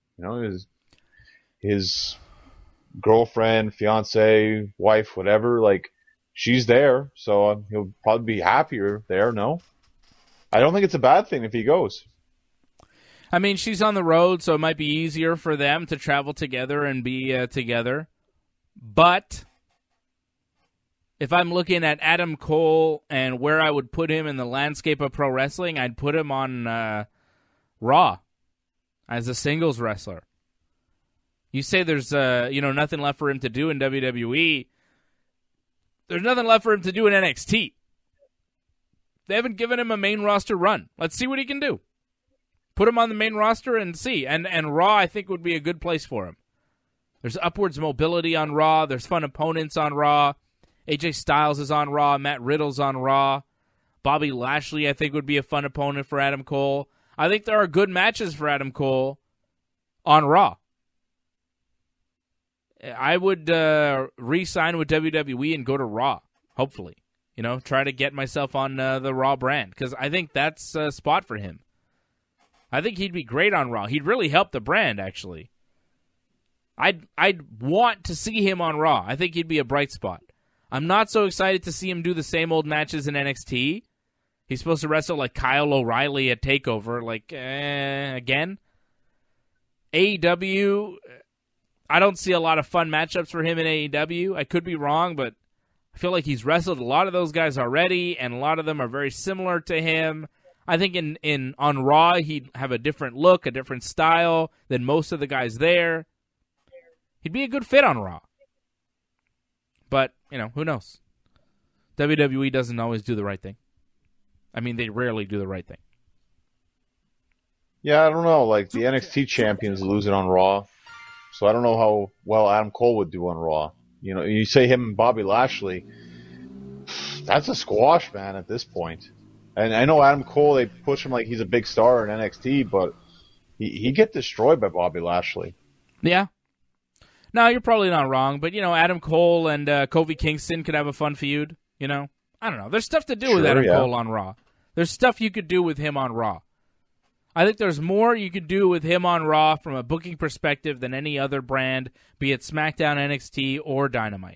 His girlfriend, fiance, wife, whatever, like, she's there. So he'll probably be happier there, no? I don't think it's a bad thing if he goes. I mean, she's on the road, so it might be easier for them to travel together and be together. But if I'm looking at Adam Cole and where I would put him in the landscape of pro wrestling, I'd put him on Raw as a singles wrestler. You say there's nothing left for him to do in WWE. There's nothing left for him to do in NXT. They haven't given him a main roster run. Let's see what he can do. Put him on the main roster and see. And Raw, I think, would be a good place for him. There's upwards mobility on Raw. There's fun opponents on Raw. AJ Styles is on Raw. Matt Riddle's on Raw. Bobby Lashley, I think, would be a fun opponent for Adam Cole. I think there are good matches for Adam Cole on Raw. I would re-sign with WWE and go to Raw, hopefully. Try to get myself on the Raw brand, because I think that's a spot for him. I think he'd be great on Raw. He'd really help the brand, actually. I'd want to see him on Raw. I think he'd be a bright spot. I'm not so excited to see him do the same old matches in NXT. He's supposed to wrestle like Kyle O'Reilly at TakeOver. Again? AEW, I don't see a lot of fun matchups for him in AEW. I could be wrong, but I feel like he's wrestled a lot of those guys already, and a lot of them are very similar to him. I think on Raw, he'd have a different look, a different style than most of the guys there. He'd be a good fit on Raw. But, who knows? WWE doesn't always do the right thing. I mean, they rarely do the right thing. Yeah, I don't know. Like, the NXT champion's losing on Raw. So I don't know how well Adam Cole would do on Raw. You say him and Bobby Lashley. That's a squash, man, at this point. And I know Adam Cole, they push him like he's a big star in NXT, but he get destroyed by Bobby Lashley. Yeah. No, you're probably not wrong, but, Adam Cole and Kofi Kingston could have a fun feud, I don't know. There's stuff to do with Adam Cole on Raw. There's stuff you could do with him on Raw. I think there's more you could do with him on Raw from a booking perspective than any other brand, be it SmackDown, NXT, or Dynamite.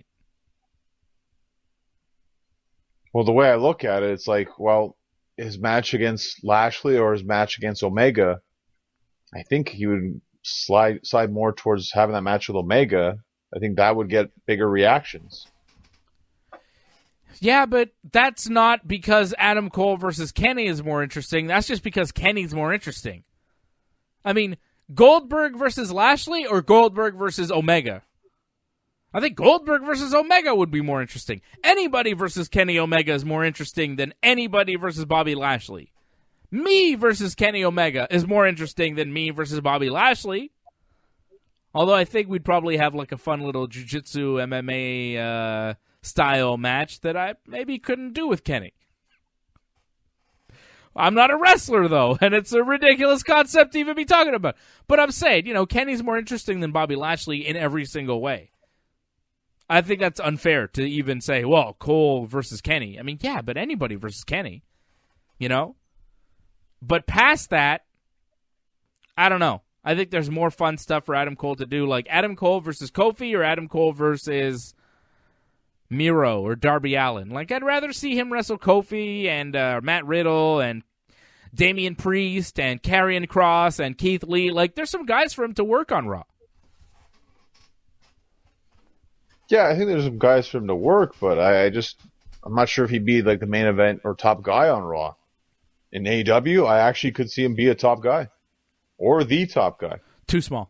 Well, the way I look at it, it's like, well, his match against Lashley or his match against Omega, I think he would slide more towards having that match with Omega, I think that would get bigger reactions. Yeah, but that's not because Adam Cole versus Kenny is more interesting. That's just because Kenny's more interesting. I mean, Goldberg versus Lashley or Goldberg versus Omega? I think Goldberg versus Omega would be more interesting. Anybody versus Kenny Omega is more interesting than anybody versus Bobby Lashley. Me versus Kenny Omega is more interesting than me versus Bobby Lashley. Although I think we'd probably have like a fun little jiu-jitsu MMA style match that I maybe couldn't do with Kenny. I'm not a wrestler, though, and it's a ridiculous concept to even be talking about. But I'm saying, Kenny's more interesting than Bobby Lashley in every single way. I think that's unfair to even say, well, Cole versus Kenny. I mean, yeah, but anybody versus Kenny, But past that, I don't know. I think there's more fun stuff for Adam Cole to do, like Adam Cole versus Kofi or Adam Cole versus Miro or Darby Allin. Like, I'd rather see him wrestle Kofi and Matt Riddle and Damian Priest and Karrion Kross and Keith Lee. Like, there's some guys for him to work on Raw. Yeah, I think there's some guys for him to work, but I'm not sure if he'd be like the main event or top guy on Raw. In AEW, I actually could see him be a top guy. Or the top guy. Too small.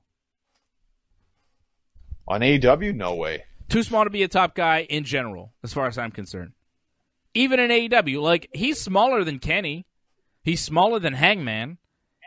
On AEW, no way. Too small to be a top guy in general, as far as I'm concerned. Even in AEW, like, he's smaller than Kenny. He's smaller than Hangman.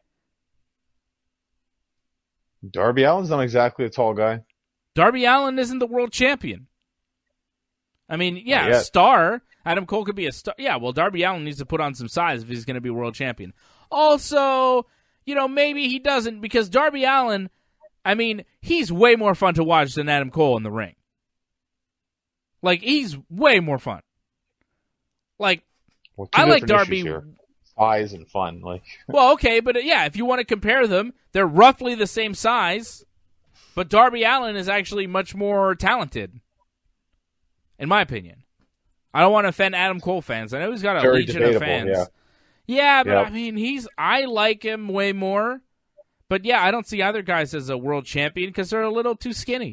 Darby Allin's not exactly a tall guy. Darby Allin isn't the world champion. I mean, yeah, a star. Adam Cole could be a star. Yeah, well, Darby Allin needs to put on some size if he's going to be world champion. Also, maybe he doesn't, because Darby Allin, I mean, he's way more fun to watch than Adam Cole in the ring. Like, he's way more fun. Like, I like Darby. Size and fun. Well, okay, but yeah, if you want to compare them, they're roughly the same size, but Darby Allin is actually much more talented, in my opinion. I don't want to offend Adam Cole fans. I know he's got a legion of fans. Yeah, but I mean, I like him way more. But yeah, I don't see either guys as a world champion because they're a little too skinny.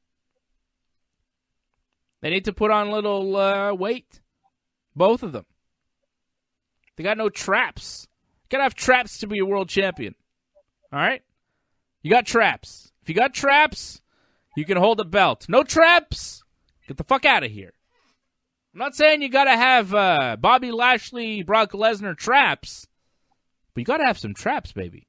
They need to put on a little weight. Both of them. They got no traps. You got to have traps to be a world champion. All right? You got traps. If you got traps, you can hold a belt. No traps, get the fuck out of here. I'm not saying you got to have Bobby Lashley, Brock Lesnar traps, but you got to have some traps, baby.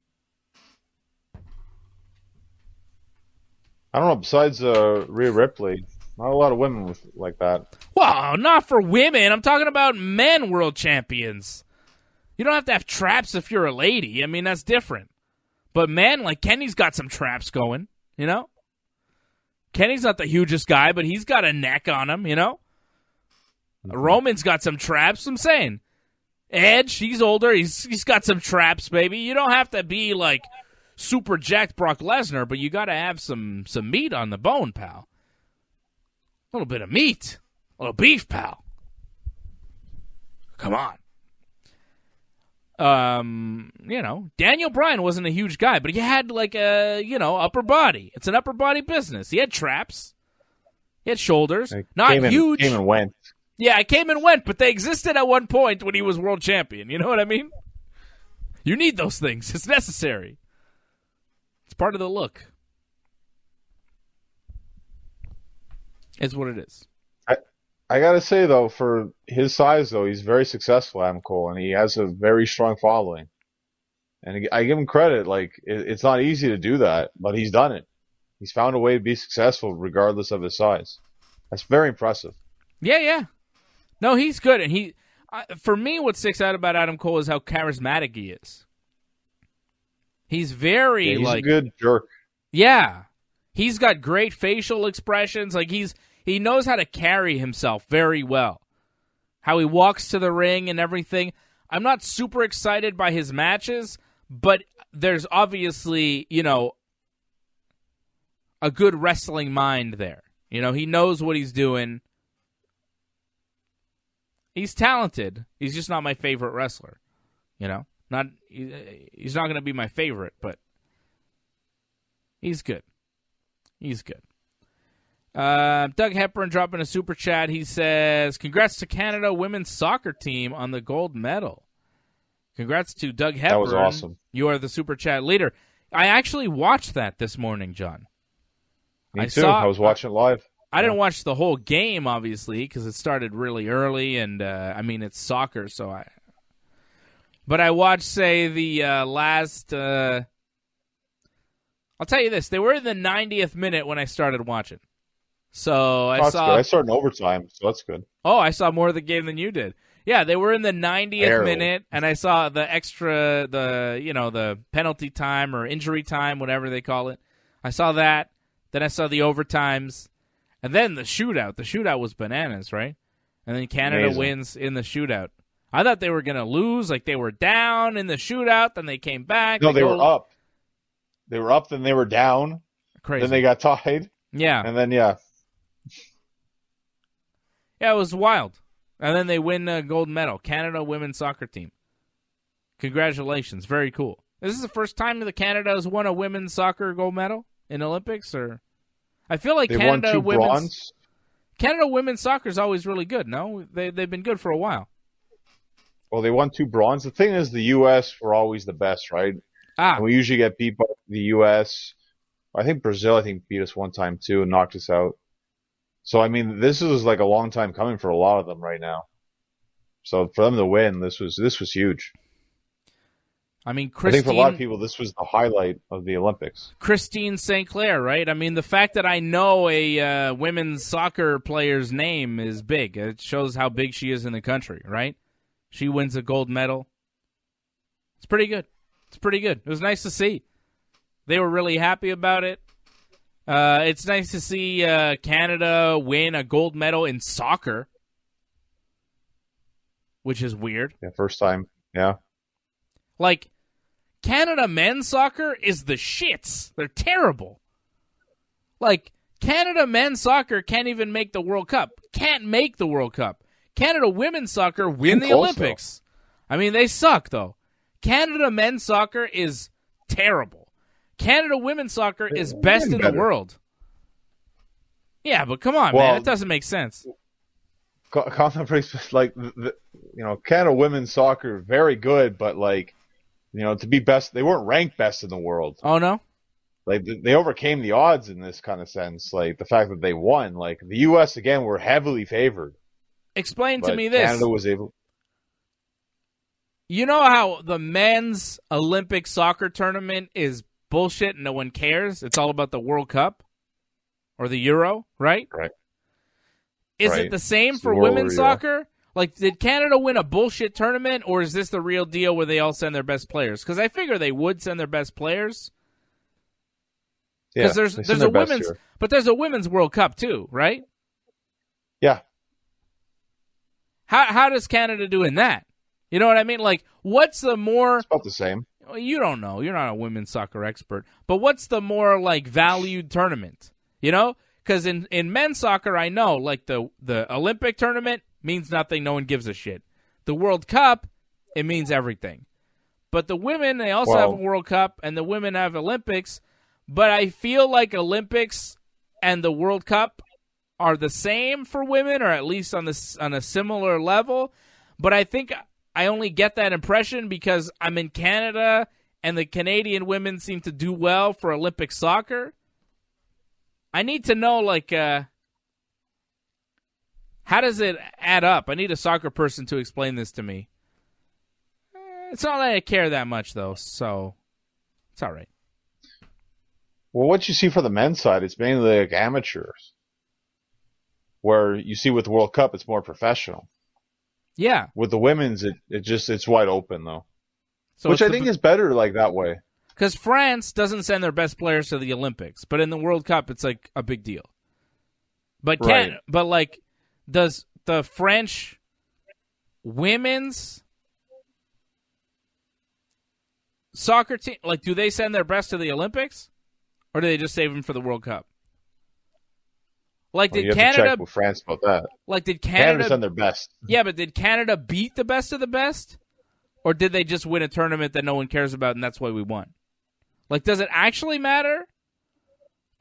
I don't know, besides Rhea Ripley, not a lot of women like that. Well, not for women. I'm talking about men world champions. You don't have to have traps if you're a lady. I mean, that's different. But men, like Kenny's got some traps going, Kenny's not the hugest guy, but he's got a neck on him, Roman's got some traps, I'm saying. Edge, he's older. He's got some traps, baby. You don't have to be like super jacked Brock Lesnar, but you got to have some meat on the bone, pal. A little bit of meat. A little beef, pal. Come on. Daniel Bryan wasn't a huge guy, but he had like a, upper body. It's an upper body business. He had traps. He had shoulders. Not huge. Came and went. Yeah, it came and went, but they existed at one point when he was world champion. You know what I mean? You need those things. It's necessary. It's part of the look. It's what it is. I gotta say, though, for his size, though, he's very successful, Adam Cole, and he has a very strong following. And I give him credit. Like, it's not easy to do that, but he's done it. He's found a way to be successful regardless of his size. That's very impressive. Yeah. No, he's good. And for me, what sticks out about Adam Cole is how charismatic he is. He's very, he's a good jerk. Yeah. He's got great facial expressions. Like, he knows how to carry himself very well. How he walks to the ring and everything. I'm not super excited by his matches, but there's obviously, a good wrestling mind there. He knows what he's doing. He's talented. He's just not my favorite wrestler. He's not going to be my favorite, but He's good. He's good. Doug Hepburn dropping a super chat. He says, congrats to Canada women's soccer team on the gold medal. Congrats to Doug Hepburn. That was awesome. You are the super chat leader. I actually watched that this morning, John. Me too. I was watching it live. I didn't watch the whole game, obviously, because it started really early, and, it's soccer, so But I watched, say, the last... I'll tell you this. They were in the 90th minute when I started watching. So I saw. Good. I started in overtime, so that's good. Oh, I saw more of the game than you did. Yeah, they were in the 90th minute, and I saw the extra, the penalty time or injury time, whatever they call it. I saw that. Then I saw the overtimes, and then the shootout. The shootout was bananas, right? And then Canada wins in the shootout. I thought they were going to lose, like they were down in the shootout, then they came back. No, they were up. They were up, then they were down. Crazy. Then they got tied. Yeah. And then, yeah. Yeah, it was wild. And then they win a gold medal. Canada women's soccer team. Congratulations. Very cool. Is this the first time that Canada has won a women's soccer gold medal in Olympics? Or I feel like Canada women's soccer is always really good, no? They've been good for a while. Well, they won 2 bronze. The thing is, the U.S. were always the best, right? And we usually get beat by the U.S. I think Brazil, beat us one time, too, and knocked us out. So, this is like a long time coming for a lot of them right now. So, for them to win, this was huge. I think for a lot of people, this was the highlight of the Olympics. Christine St. Clair, right? The fact that I know a women's soccer player's name is big. It shows how big she is in the country, right? She wins a gold medal. It's pretty good. It was nice to see. They were really happy about it. It's nice to see Canada win a gold medal in soccer, which is weird. Yeah, first time. Yeah. Like, Canada men's soccer is the shits. They're terrible. Like, Canada men's soccer can't even make the World Cup. Can't make the World Cup. Canada women's soccer win the Olympics. They suck, though. Canada men's soccer is terrible. Canada women's soccer is best in the world. Yeah, but come on, man. It doesn't make sense. Canada women's soccer, very good, but, to be best, they weren't ranked best in the world. Oh, no? They overcame the odds in this kind of sense. The fact that they won. The U.S., again, were heavily favored. Explain to me this. Canada was able... You know how the men's Olympic soccer tournament is bullshit and no one cares? It's all about the World Cup or the Euro, right? Right. Is it the same for women's soccer? Did Canada win a bullshit tournament, or is this the real deal where they all send their best players? Because I figure they would send their best players. Because there's a women's, but there's a women's World Cup too, right? Yeah. How does Canada do in that? You know what I mean? What's the more... It's about the same. You don't know. You're not a women's soccer expert. But what's the more, valued tournament? Because in men's soccer, I know, the Olympic tournament means nothing. No one gives a shit. The World Cup, it means everything. But the women, they also have a World Cup, and the women have Olympics. But I feel like Olympics and the World Cup are the same for women, or at least on a similar level. But I think I only get that impression because I'm in Canada, and the Canadian women seem to do well for Olympic soccer. I need to know, how does it add up? I need a soccer person to explain this to me. It's not that I care that much, though, so it's all right. Well, what you see for the men's side, it's mainly amateurs. Where you see with the World Cup, it's more professional. Yeah. With the women's, it's wide open, though. So which I think is better that way. Because France doesn't send their best players to the Olympics, but in the World Cup, it's a big deal. But does the French women's soccer team, do they send their best to the Olympics, or do they just save them for the World Cup? Did you have Canada to check with France about that? Did Canada send their best? Yeah, but did Canada beat the best of the best, or did they just win a tournament that no one cares about and that's why we won? Does it actually matter?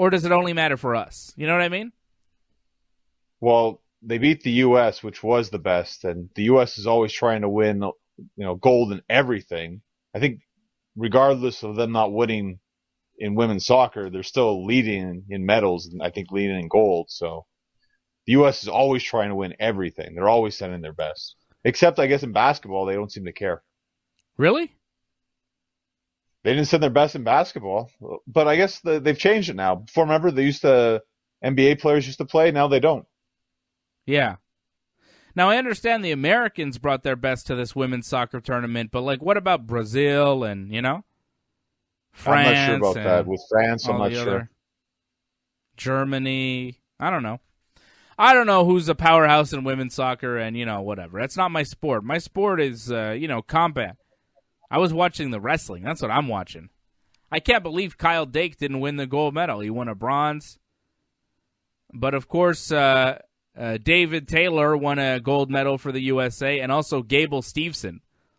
Or does it only matter for us? You know what I mean? Well, they beat the U.S., which was the best, and the U.S. is always trying to win, gold in everything. I think regardless of them not winning in women's soccer, they're still leading in medals, and I think leading in gold. So the U.S. is always trying to win everything. They're always sending their best. Except, I guess, in basketball, they don't seem to care. Really? They didn't send their best in basketball, but I guess they've changed it now. Before, remember, NBA players used to play. Now they don't. Yeah. Now, I understand the Americans brought their best to this women's soccer tournament, but, like, what about Brazil and, France? I'm not sure about that. With France, I'm not sure. Germany. I don't know. I don't know who's a powerhouse in women's soccer and, whatever. That's not my sport. My sport is, combat. I was watching the wrestling. That's what I'm watching. I can't believe Kyle Dake didn't win the gold medal. He won a bronze. But, of course, David Taylor won a gold medal for the USA, and also Gable Steveson.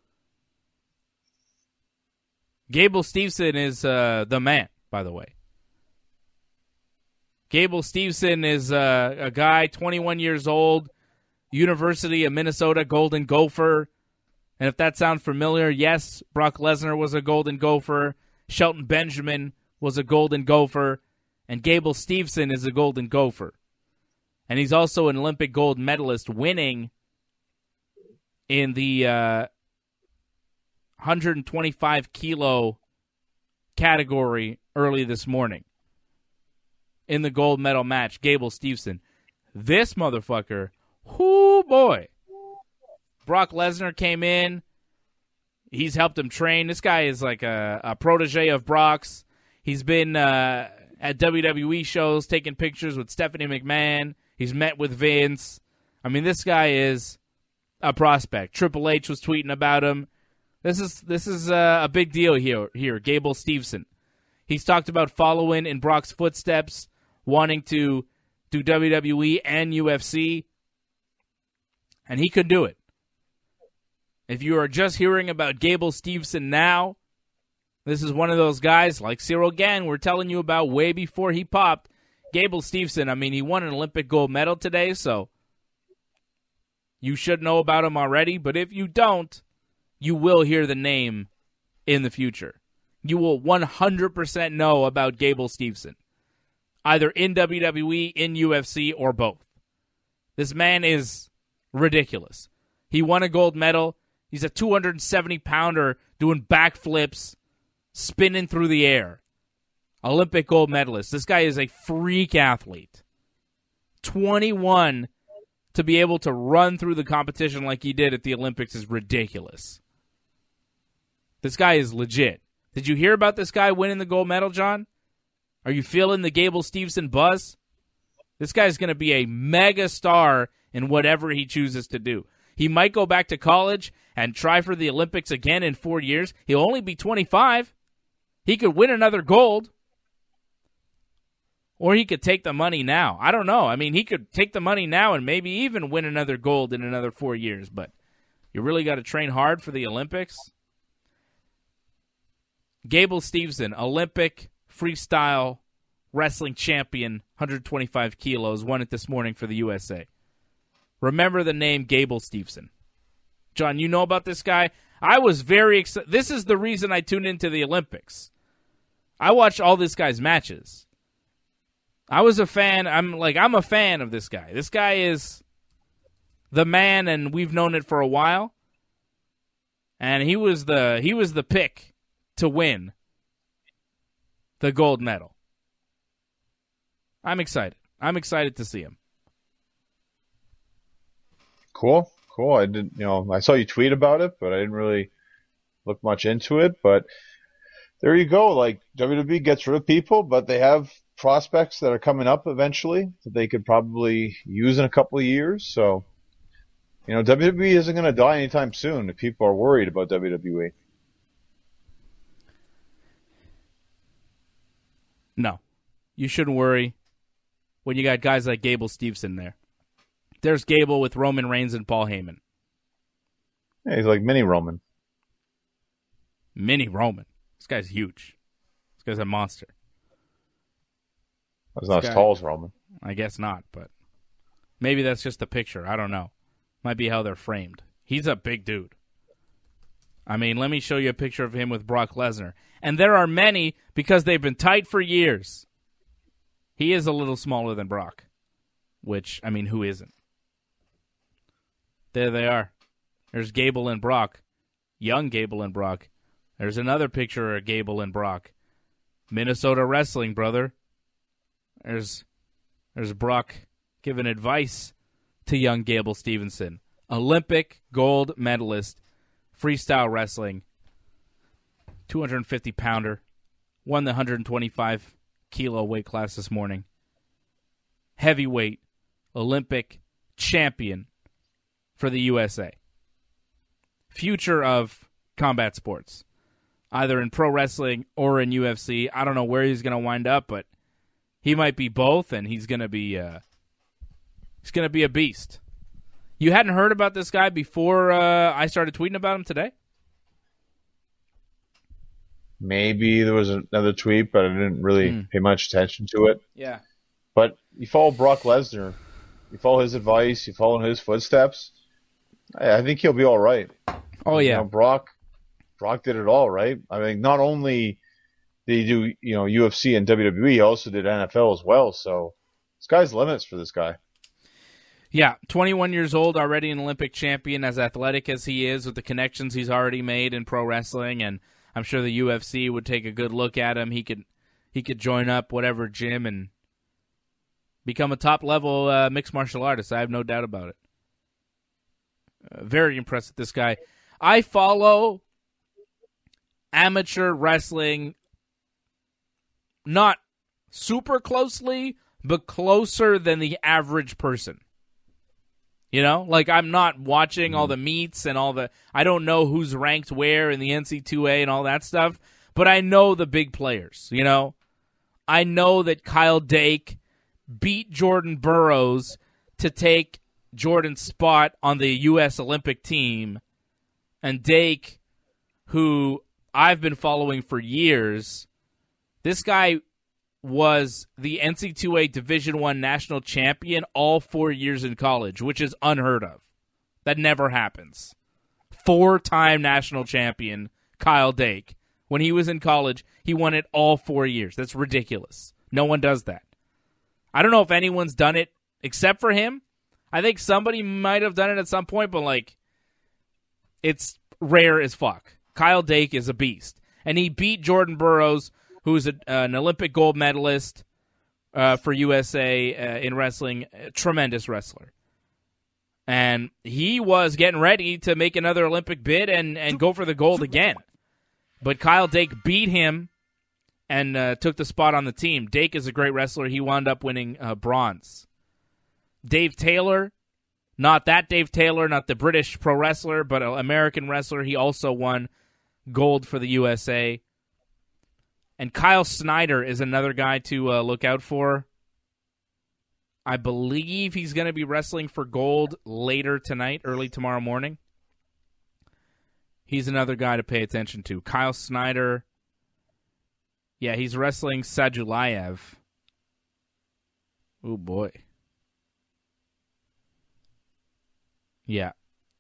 Gable Steveson is the man, by the way. Gable Steveson is a guy, 21 years old, University of Minnesota Golden Gopher. And if that sounds familiar, yes, Brock Lesnar was a Golden Gopher. Shelton Benjamin was a Golden Gopher. And Gable Steveson is a Golden Gopher. And he's also an Olympic gold medalist, winning in the 125-kilo category early this morning in the gold medal match, Gable Steveson. This motherfucker, whoo boy. Brock Lesnar came in. He's helped him train. This guy is like a protege of Brock's. He's been at WWE shows taking pictures with Stephanie McMahon. He's met with Vince. I mean, this guy is a prospect. Triple H was tweeting about him. This is a big deal here. Gable Steveson. He's talked about following in Brock's footsteps, wanting to do WWE and UFC, and he could do it. If you are just hearing about Gable Steveson now, this is one of those guys like Cyril Gann we're telling you about way before he popped. Gable Steveson, I mean, he won an Olympic gold medal today, so you should know about him already. But if you don't, you will hear the name in the future. You will 100% know about Gable Steveson, either in WWE, in UFC, or both. This man is ridiculous. He won a gold medal. He's a 270-pounder doing backflips, spinning through the air. Olympic gold medalist. This guy is a freak athlete. 21 to be able to run through the competition like he did at the Olympics is ridiculous. This guy is legit. Did you hear about this guy winning the gold medal, John? Are you feeling the Gable Steveson buzz? This guy's going to be a mega star in whatever he chooses to do. He might go back to college and try for the Olympics again in 4 years. He'll only be 25. He could win another gold. Or he could take the money now. I don't know. I mean, he could take the money now and maybe even win another gold in another 4 years. But you really got to train hard for the Olympics. Gable Steveson, Olympic freestyle wrestling champion, 125 kilos, won it this morning for the USA. Remember the name Gable Steveson. John, you know about this guy? I was very excited. This is the reason I tuned into the Olympics. I watched all this guy's matches. I was a fan. I'm a fan of this guy. This guy is the man, and we've known it for a while. And he was the pick to win the gold medal. I'm excited. I'm excited to see him. Cool. I saw you tweet about it, but I didn't really look much into it. But there you go. Like, WWE gets rid of people, but they have prospects that are coming up eventually that they could probably use in a couple of years. So, WWE isn't going to die anytime soon if people are worried about WWE. No, you shouldn't worry when you got guys like Gable Steveson there. There's Gable with Roman Reigns and Paul Heyman. Yeah, he's like mini Roman. Mini Roman. This guy's huge. This guy's a monster. He's not as tall as Roman. I guess not, but maybe that's just the picture. I don't know. Might be how they're framed. He's a big dude. I mean, let me show you a picture of him with Brock Lesnar. And there are many because they've been tight for years. He is a little smaller than Brock, which, I mean, who isn't? There they are. There's Gable and Brock. Young Gable and Brock. There's another picture of Gable and Brock. Minnesota wrestling, brother. There's Brock giving advice to young Gable Stevenson. Olympic gold medalist, freestyle wrestling, 250-pounder. Won the 125-kilo weight class this morning. Heavyweight Olympic champion for the USA. Future of combat sports, either in pro wrestling or in UFC. I don't know where he's going to wind up, but he might be both, and he's going to be a beast. You hadn't heard about this guy before I started tweeting about him today? Maybe there was another tweet, but I didn't really pay much attention to it. Yeah. But you follow Brock Lesnar, you follow his advice, you follow in his footsteps. I think he'll be all right. Oh yeah, Brock did it all, right? I mean, not only did he do UFC and WWE, he also did NFL as well. So, sky's limits for this guy. Yeah, 21 years old, already an Olympic champion, as athletic as he is, with the connections he's already made in pro wrestling, and I'm sure the UFC would take a good look at him. He could join up whatever gym and become a top-level mixed martial artist. I have no doubt about it. Very impressed with this guy. I follow amateur wrestling not super closely, but closer than the average person. You know, like I'm not watching all the meets and I don't know who's ranked where in the NC2A and all that stuff, but I know the big players, you know. I know that Kyle Dake beat Jordan Burroughs to take Jordan's spot on the U.S. Olympic team, and Dake, who I've been following for years, this guy was the NC2A Division I national champion all 4 years in college, which is unheard of. That never happens. 4-time national champion Kyle Dake. When he was in college, he won it all 4 years. That's ridiculous. No one does that. I don't know if anyone's done it except for him. I think somebody might have done it at some point, but like, it's rare as fuck. Kyle Dake is a beast. And he beat Jordan Burroughs, who's an Olympic gold medalist for USA in wrestling, a tremendous wrestler. And he was getting ready to make another Olympic bid and go for the gold again. But Kyle Dake beat him and took the spot on the team. Dake is a great wrestler. He wound up winning bronze. Dave Taylor, not that Dave Taylor, not the British pro wrestler, but an American wrestler. He also won gold for the USA. And Kyle Snyder is another guy to look out for. I believe he's going to be wrestling for gold later tonight, early tomorrow morning. He's another guy to pay attention to. Kyle Snyder. Yeah, he's wrestling Sadulayev. Oh, boy. Yeah.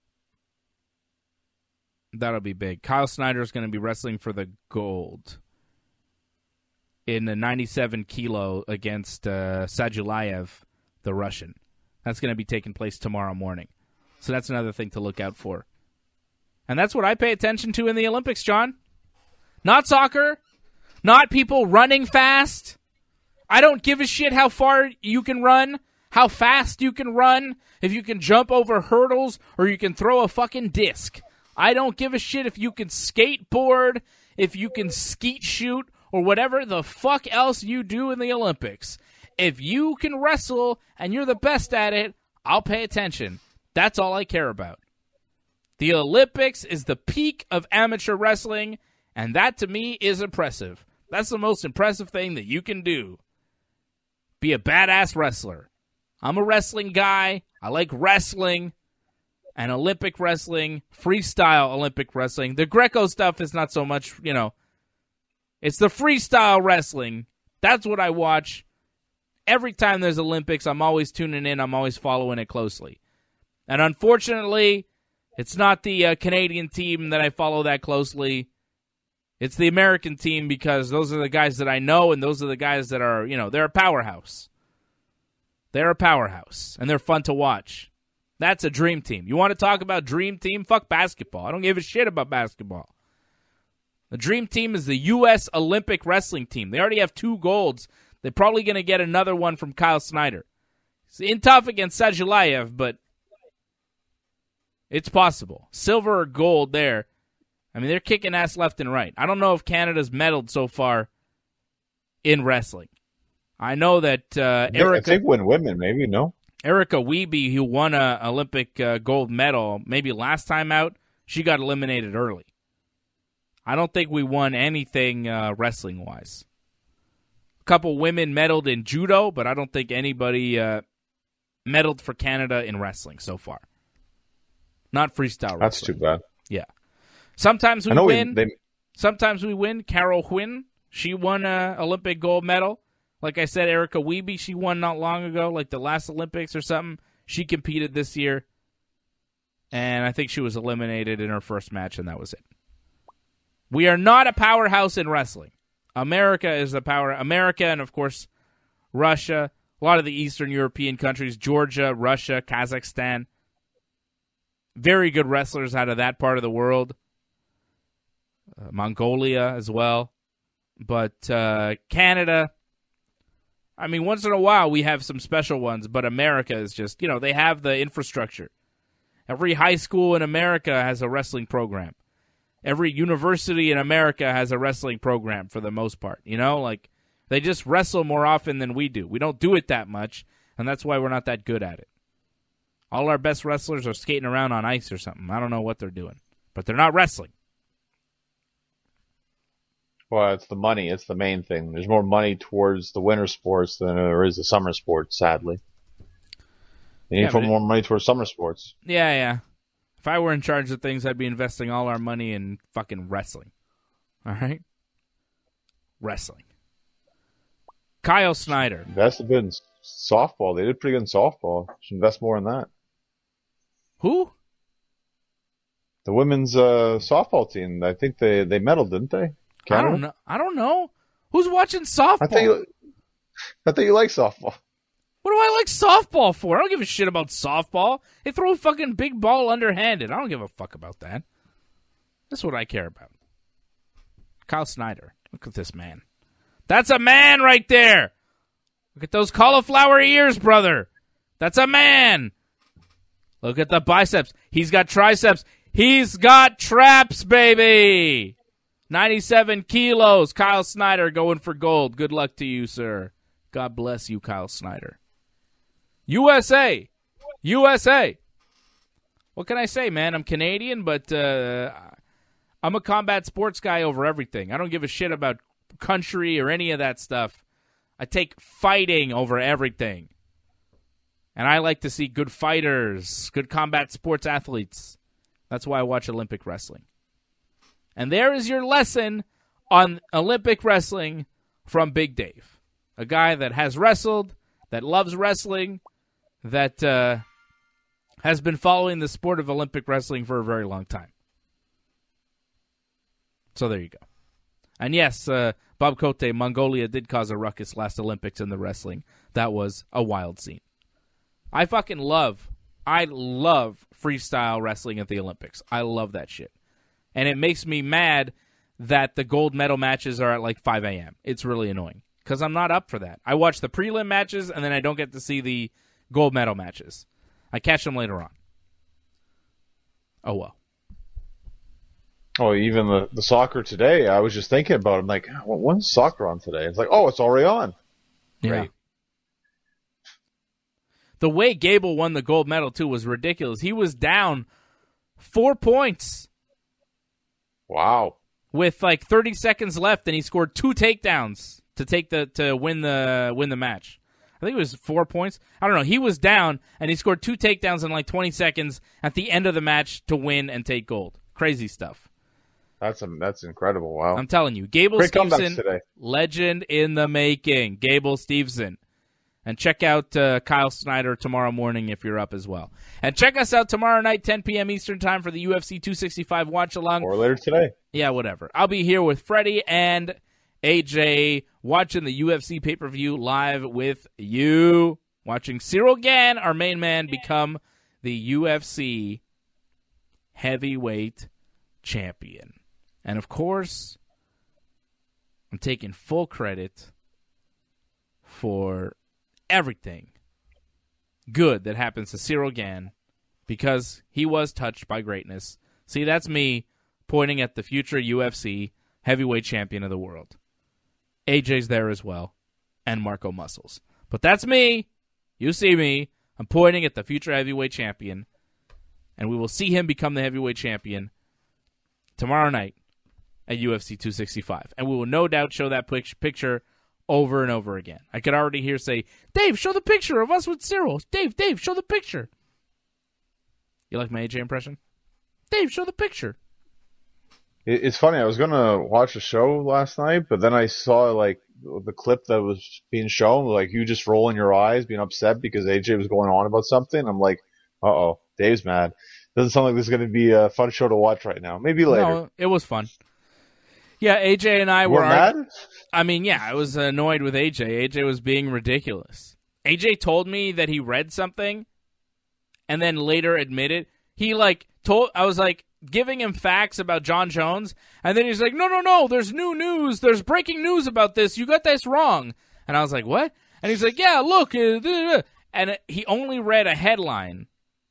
That'll be big. Kyle Snyder is going to be wrestling for the gold in the 97 kilo against Sadulayev, the Russian. That's going to be taking place tomorrow morning. So that's another thing to look out for. And that's what I pay attention to in the Olympics, John. Not soccer. Not people running fast. I don't give a shit how far you can run, how fast you can run, if you can jump over hurdles, or you can throw a fucking disc. I don't give a shit if you can skateboard, if you can skeet shoot, or whatever the fuck else you do in the Olympics. If you can wrestle and you're the best at it, I'll pay attention. That's all I care about. The Olympics is the peak of amateur wrestling, and that to me is impressive. That's the most impressive thing that you can do. Be a badass wrestler. I'm a wrestling guy. I like wrestling and Olympic wrestling, freestyle Olympic wrestling. The Greco stuff is not so much, you know. It's the freestyle wrestling. That's what I watch. every time there's Olympics, I'm always tuning in. I'm always following it closely. And unfortunately, it's not the Canadian team that I follow that closely. It's the American team because those are the guys that I know, and those are the guys that are, they're a powerhouse. They're a powerhouse, and they're fun to watch. That's a dream team. You want to talk about dream team? Fuck basketball. I don't give a shit about basketball. The dream team is the U.S. Olympic wrestling team. They already have 2 golds. They're probably going to get another one from Kyle Snyder. It's in tough against Sajulayev, but it's possible. Silver or gold there. I mean, they're kicking ass left and right. I don't know if Canada's medaled so far in wrestling. I know that Erica... I think when women, maybe, no? Erica Wiebe, who won an Olympic gold medal maybe last time out, she got eliminated early. I don't think we won anything wrestling-wise. A couple women medaled in judo, but I don't think anybody medaled for Canada in wrestling so far. Not freestyle wrestling. That's too bad. Yeah. Sometimes we win. Sometimes we win. Carol Huynh, she won an Olympic gold medal. Like I said, Erica Wiebe, she won not long ago, like the last Olympics or something. She competed this year, and I think she was eliminated in her first match, and that was it. We are not a powerhouse in wrestling. America is the power. America and, of course, Russia, a lot of the Eastern European countries, Georgia, Russia, Kazakhstan. Very good wrestlers out of that part of the world. Mongolia as well. But Canada, I mean, once in a while we have some special ones, but America is just, they have the infrastructure. Every high school in America has a wrestling program. Every university in America has a wrestling program for the most part. They just wrestle more often than we do. We don't do it that much, and that's why we're not that good at it. All our best wrestlers are skating around on ice or something. I don't know what they're doing, but they're not wrestling. Well, it's the money. It's the main thing. There's more money towards the winter sports than there is the summer sports, sadly. They need to put more money towards summer sports. Yeah. If I were in charge of things, I'd be investing all our money in fucking wrestling. All right? Wrestling. Kyle Snyder. Invest a bit in softball. They did pretty good in softball. Should invest more in that. Who? The women's softball team. I think they medaled, didn't they? Canada? I don't know. Who's watching softball? I think you like softball. What do I like softball for? I don't give a shit about softball. They throw a fucking big ball underhanded. I don't give a fuck about that. That's what I care about. Kyle Snyder. Look at this man. That's a man right there. Look at those cauliflower ears, brother. That's a man. Look at the biceps. He's got triceps. He's got traps, baby. 97 kilos. Kyle Snyder going for gold. Good luck to you, sir. God bless you, Kyle Snyder. USA. USA. What can I say, man? I'm Canadian, but I'm a combat sports guy over everything. I don't give a shit about country or any of that stuff. I take fighting over everything. And I like to see good fighters, good combat sports athletes. That's why I watch Olympic wrestling. And there is your lesson on Olympic wrestling from Big Dave. A guy that has wrestled, that loves wrestling, that has been following the sport of Olympic wrestling for a very long time. So there you go. And yes, Bob Cote, Mongolia did cause a ruckus last Olympics in the wrestling. That was a wild scene. I love freestyle wrestling at the Olympics. I love that shit. And it makes me mad that the gold medal matches are at like 5 a.m. It's really annoying because I'm not up for that. I watch the prelim matches and then I don't get to see the gold medal matches. I catch them later on. Oh, well. Oh, even the soccer today, I was just thinking about it. I'm like, when's soccer on today? It's like, oh, it's already on. Great. Yeah. The way Gable won the gold medal, too, was ridiculous. He was down 4 points. Wow. With like 30 seconds left, and he scored 2 takedowns to win the match. I think it was 4 points. I don't know. He was down, and he scored 2 takedowns in like 20 seconds at the end of the match to win and take gold. Crazy stuff. That's incredible. Wow. I'm telling you, Gable Great Steveson, today. legend in the making. Gable Steveson. And check out Kyle Snyder tomorrow morning if you're up as well. And check us out tomorrow night, 10 p.m. Eastern Time for the UFC 265 watch-along. Or later today. Yeah, whatever. I'll be here with Freddie and AJ watching the UFC pay-per-view live with you. Watching Cyril Gann, our main man, become the UFC heavyweight champion. And, of course, I'm taking full credit for everything good that happens to Cyril Gann because he was touched by greatness. See, that's me pointing at the future UFC heavyweight champion of the world. AJ's there as well, and Marco Muscles. But that's me. You see me. I'm pointing at the future heavyweight champion, and we will see him become the heavyweight champion tomorrow night at UFC 265. And we will no doubt show that picture over and over again. I could already hear say, Dave, show the picture of us with Cyril. Dave, show the picture. You like my AJ impression? Dave, show the picture. It's funny. I was going to watch a show last night, but then I saw like the clip that was being shown, like you just rolling your eyes, being upset because AJ was going on about something. I'm like, uh-oh, Dave's mad. Doesn't sound like this is going to be a fun show to watch right now. Maybe later. No, it was fun. Yeah, AJ and I were mad? I mean, yeah, I was annoyed with AJ. AJ was being ridiculous. AJ told me that he read something and then later admitted. I was like giving him facts about John Jones, and then he's like, no, there's new news. There's breaking news about this. You got this wrong. And I was like, what? And he's like, yeah, look. And he only read a headline.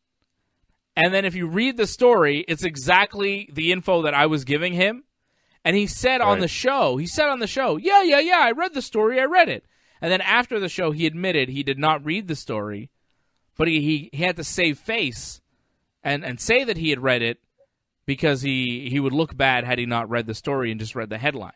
And then if you read the story, it's exactly the info that I was giving him. And he said on the show, yeah, I read the story, I read it. And then after the show, he admitted he did not read the story, but he had to save face and say that he had read it because he would look bad had he not read the story and just read the headline.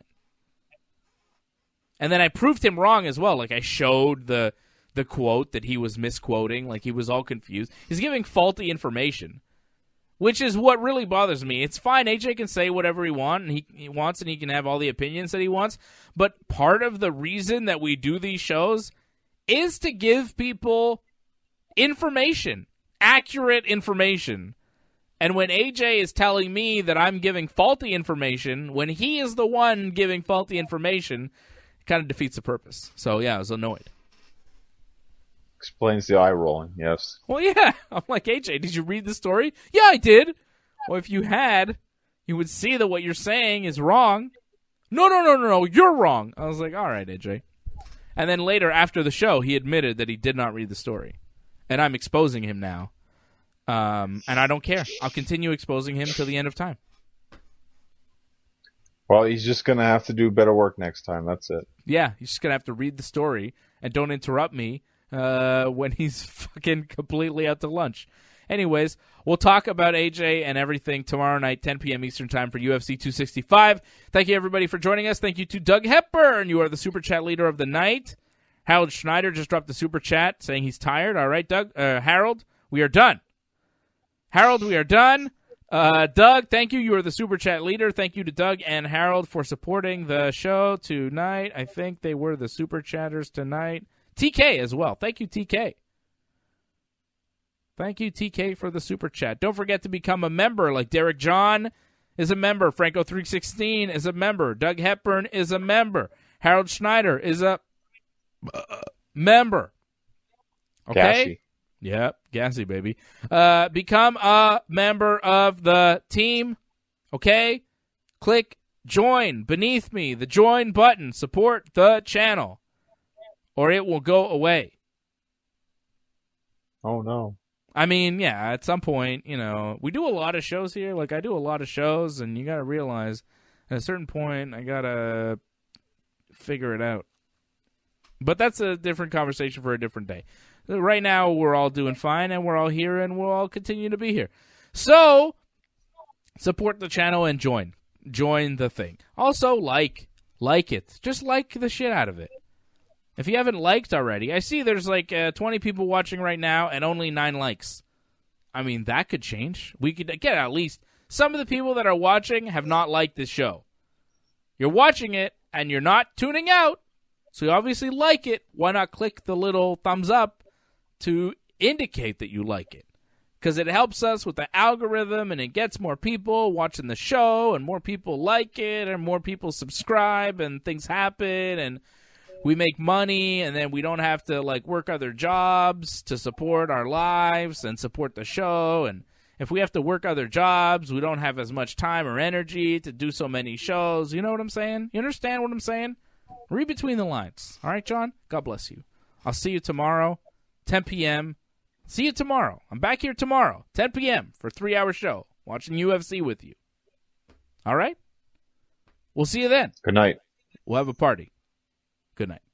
And then I proved him wrong as well. Like I showed the quote that he was misquoting, like he was all confused. He's giving faulty information. Which is what really bothers me. It's fine. AJ can say whatever he wants, and he can have all the opinions that he wants. But part of the reason that we do these shows is to give people information, accurate information. And when AJ is telling me that I'm giving faulty information, when he is the one giving faulty information, it kind of defeats the purpose. So, yeah, I was annoyed. Explains the eye rolling, yes. Well, yeah. I'm like, AJ, did you read the story? Yeah, I did. Well, if you had, you would see that what you're saying is wrong. No, you're wrong. I was like, all right, AJ. And then later, after the show, he admitted that he did not read the story. And I'm exposing him now. And I don't care. I'll continue exposing him till the end of time. Well, he's just going to have to do better work next time. That's it. Yeah, he's just going to have to read the story and don't interrupt me when he's fucking completely out to lunch. Anyways, we'll talk about AJ and everything tomorrow night, 10 p.m. Eastern Time for UFC 265. Thank you, everybody, for joining us. Thank you to Doug Hepburn. You are the Super Chat leader of the night. Harold Schneider just dropped the Super Chat saying he's tired. All right, Harold, we are done. Harold, we are done. Doug, thank you. You are the Super Chat leader. Thank you to Doug and Harold for supporting the show tonight. I think they were the Super Chatters tonight. TK as well. Thank you, TK. Thank you, TK, for the Super Chat. Don't forget to become a member, like Derek John is a member. Franco316 is a member. Doug Hepburn is a member. Harold Schneider is a member. Okay? Gassy. Yep, gassy, baby. Become a member of the team. Okay? Click join beneath me, the join button. Support the channel, or it will go away. Oh, no. I mean, yeah, at some point, you know, we do a lot of shows here. Like, I do a lot of shows, and you got to realize at a certain point, I got to figure it out. But that's a different conversation for a different day. Right now, we're all doing fine, and we're all here, and we'll all continue to be here. So, support the channel and join. Join the thing. Also, like it. Just like the shit out of it. If you haven't liked already, I see there's like 20 people watching right now and only 9 likes. I mean, that could change. We could get at least some of the people that are watching have not liked this show. You're watching it, and you're not tuning out, So you obviously like it. Why not click the little thumbs up to indicate that you like it? Because it helps us with the algorithm, and it gets more people watching the show, and more people like it, and more people subscribe, and things happen, and we make money, and then we don't have to work other jobs to support our lives and support the show. And if we have to work other jobs, we don't have as much time or energy to do so many shows. You know what I'm saying? You understand what I'm saying? Read between the lines. All right, John? God bless you. I'll see you tomorrow, 10 p.m. See you tomorrow. I'm back here tomorrow, 10 p.m. for a 3-hour show, watching UFC with you. All right? We'll see you then. Good night. We'll have a party. Good night.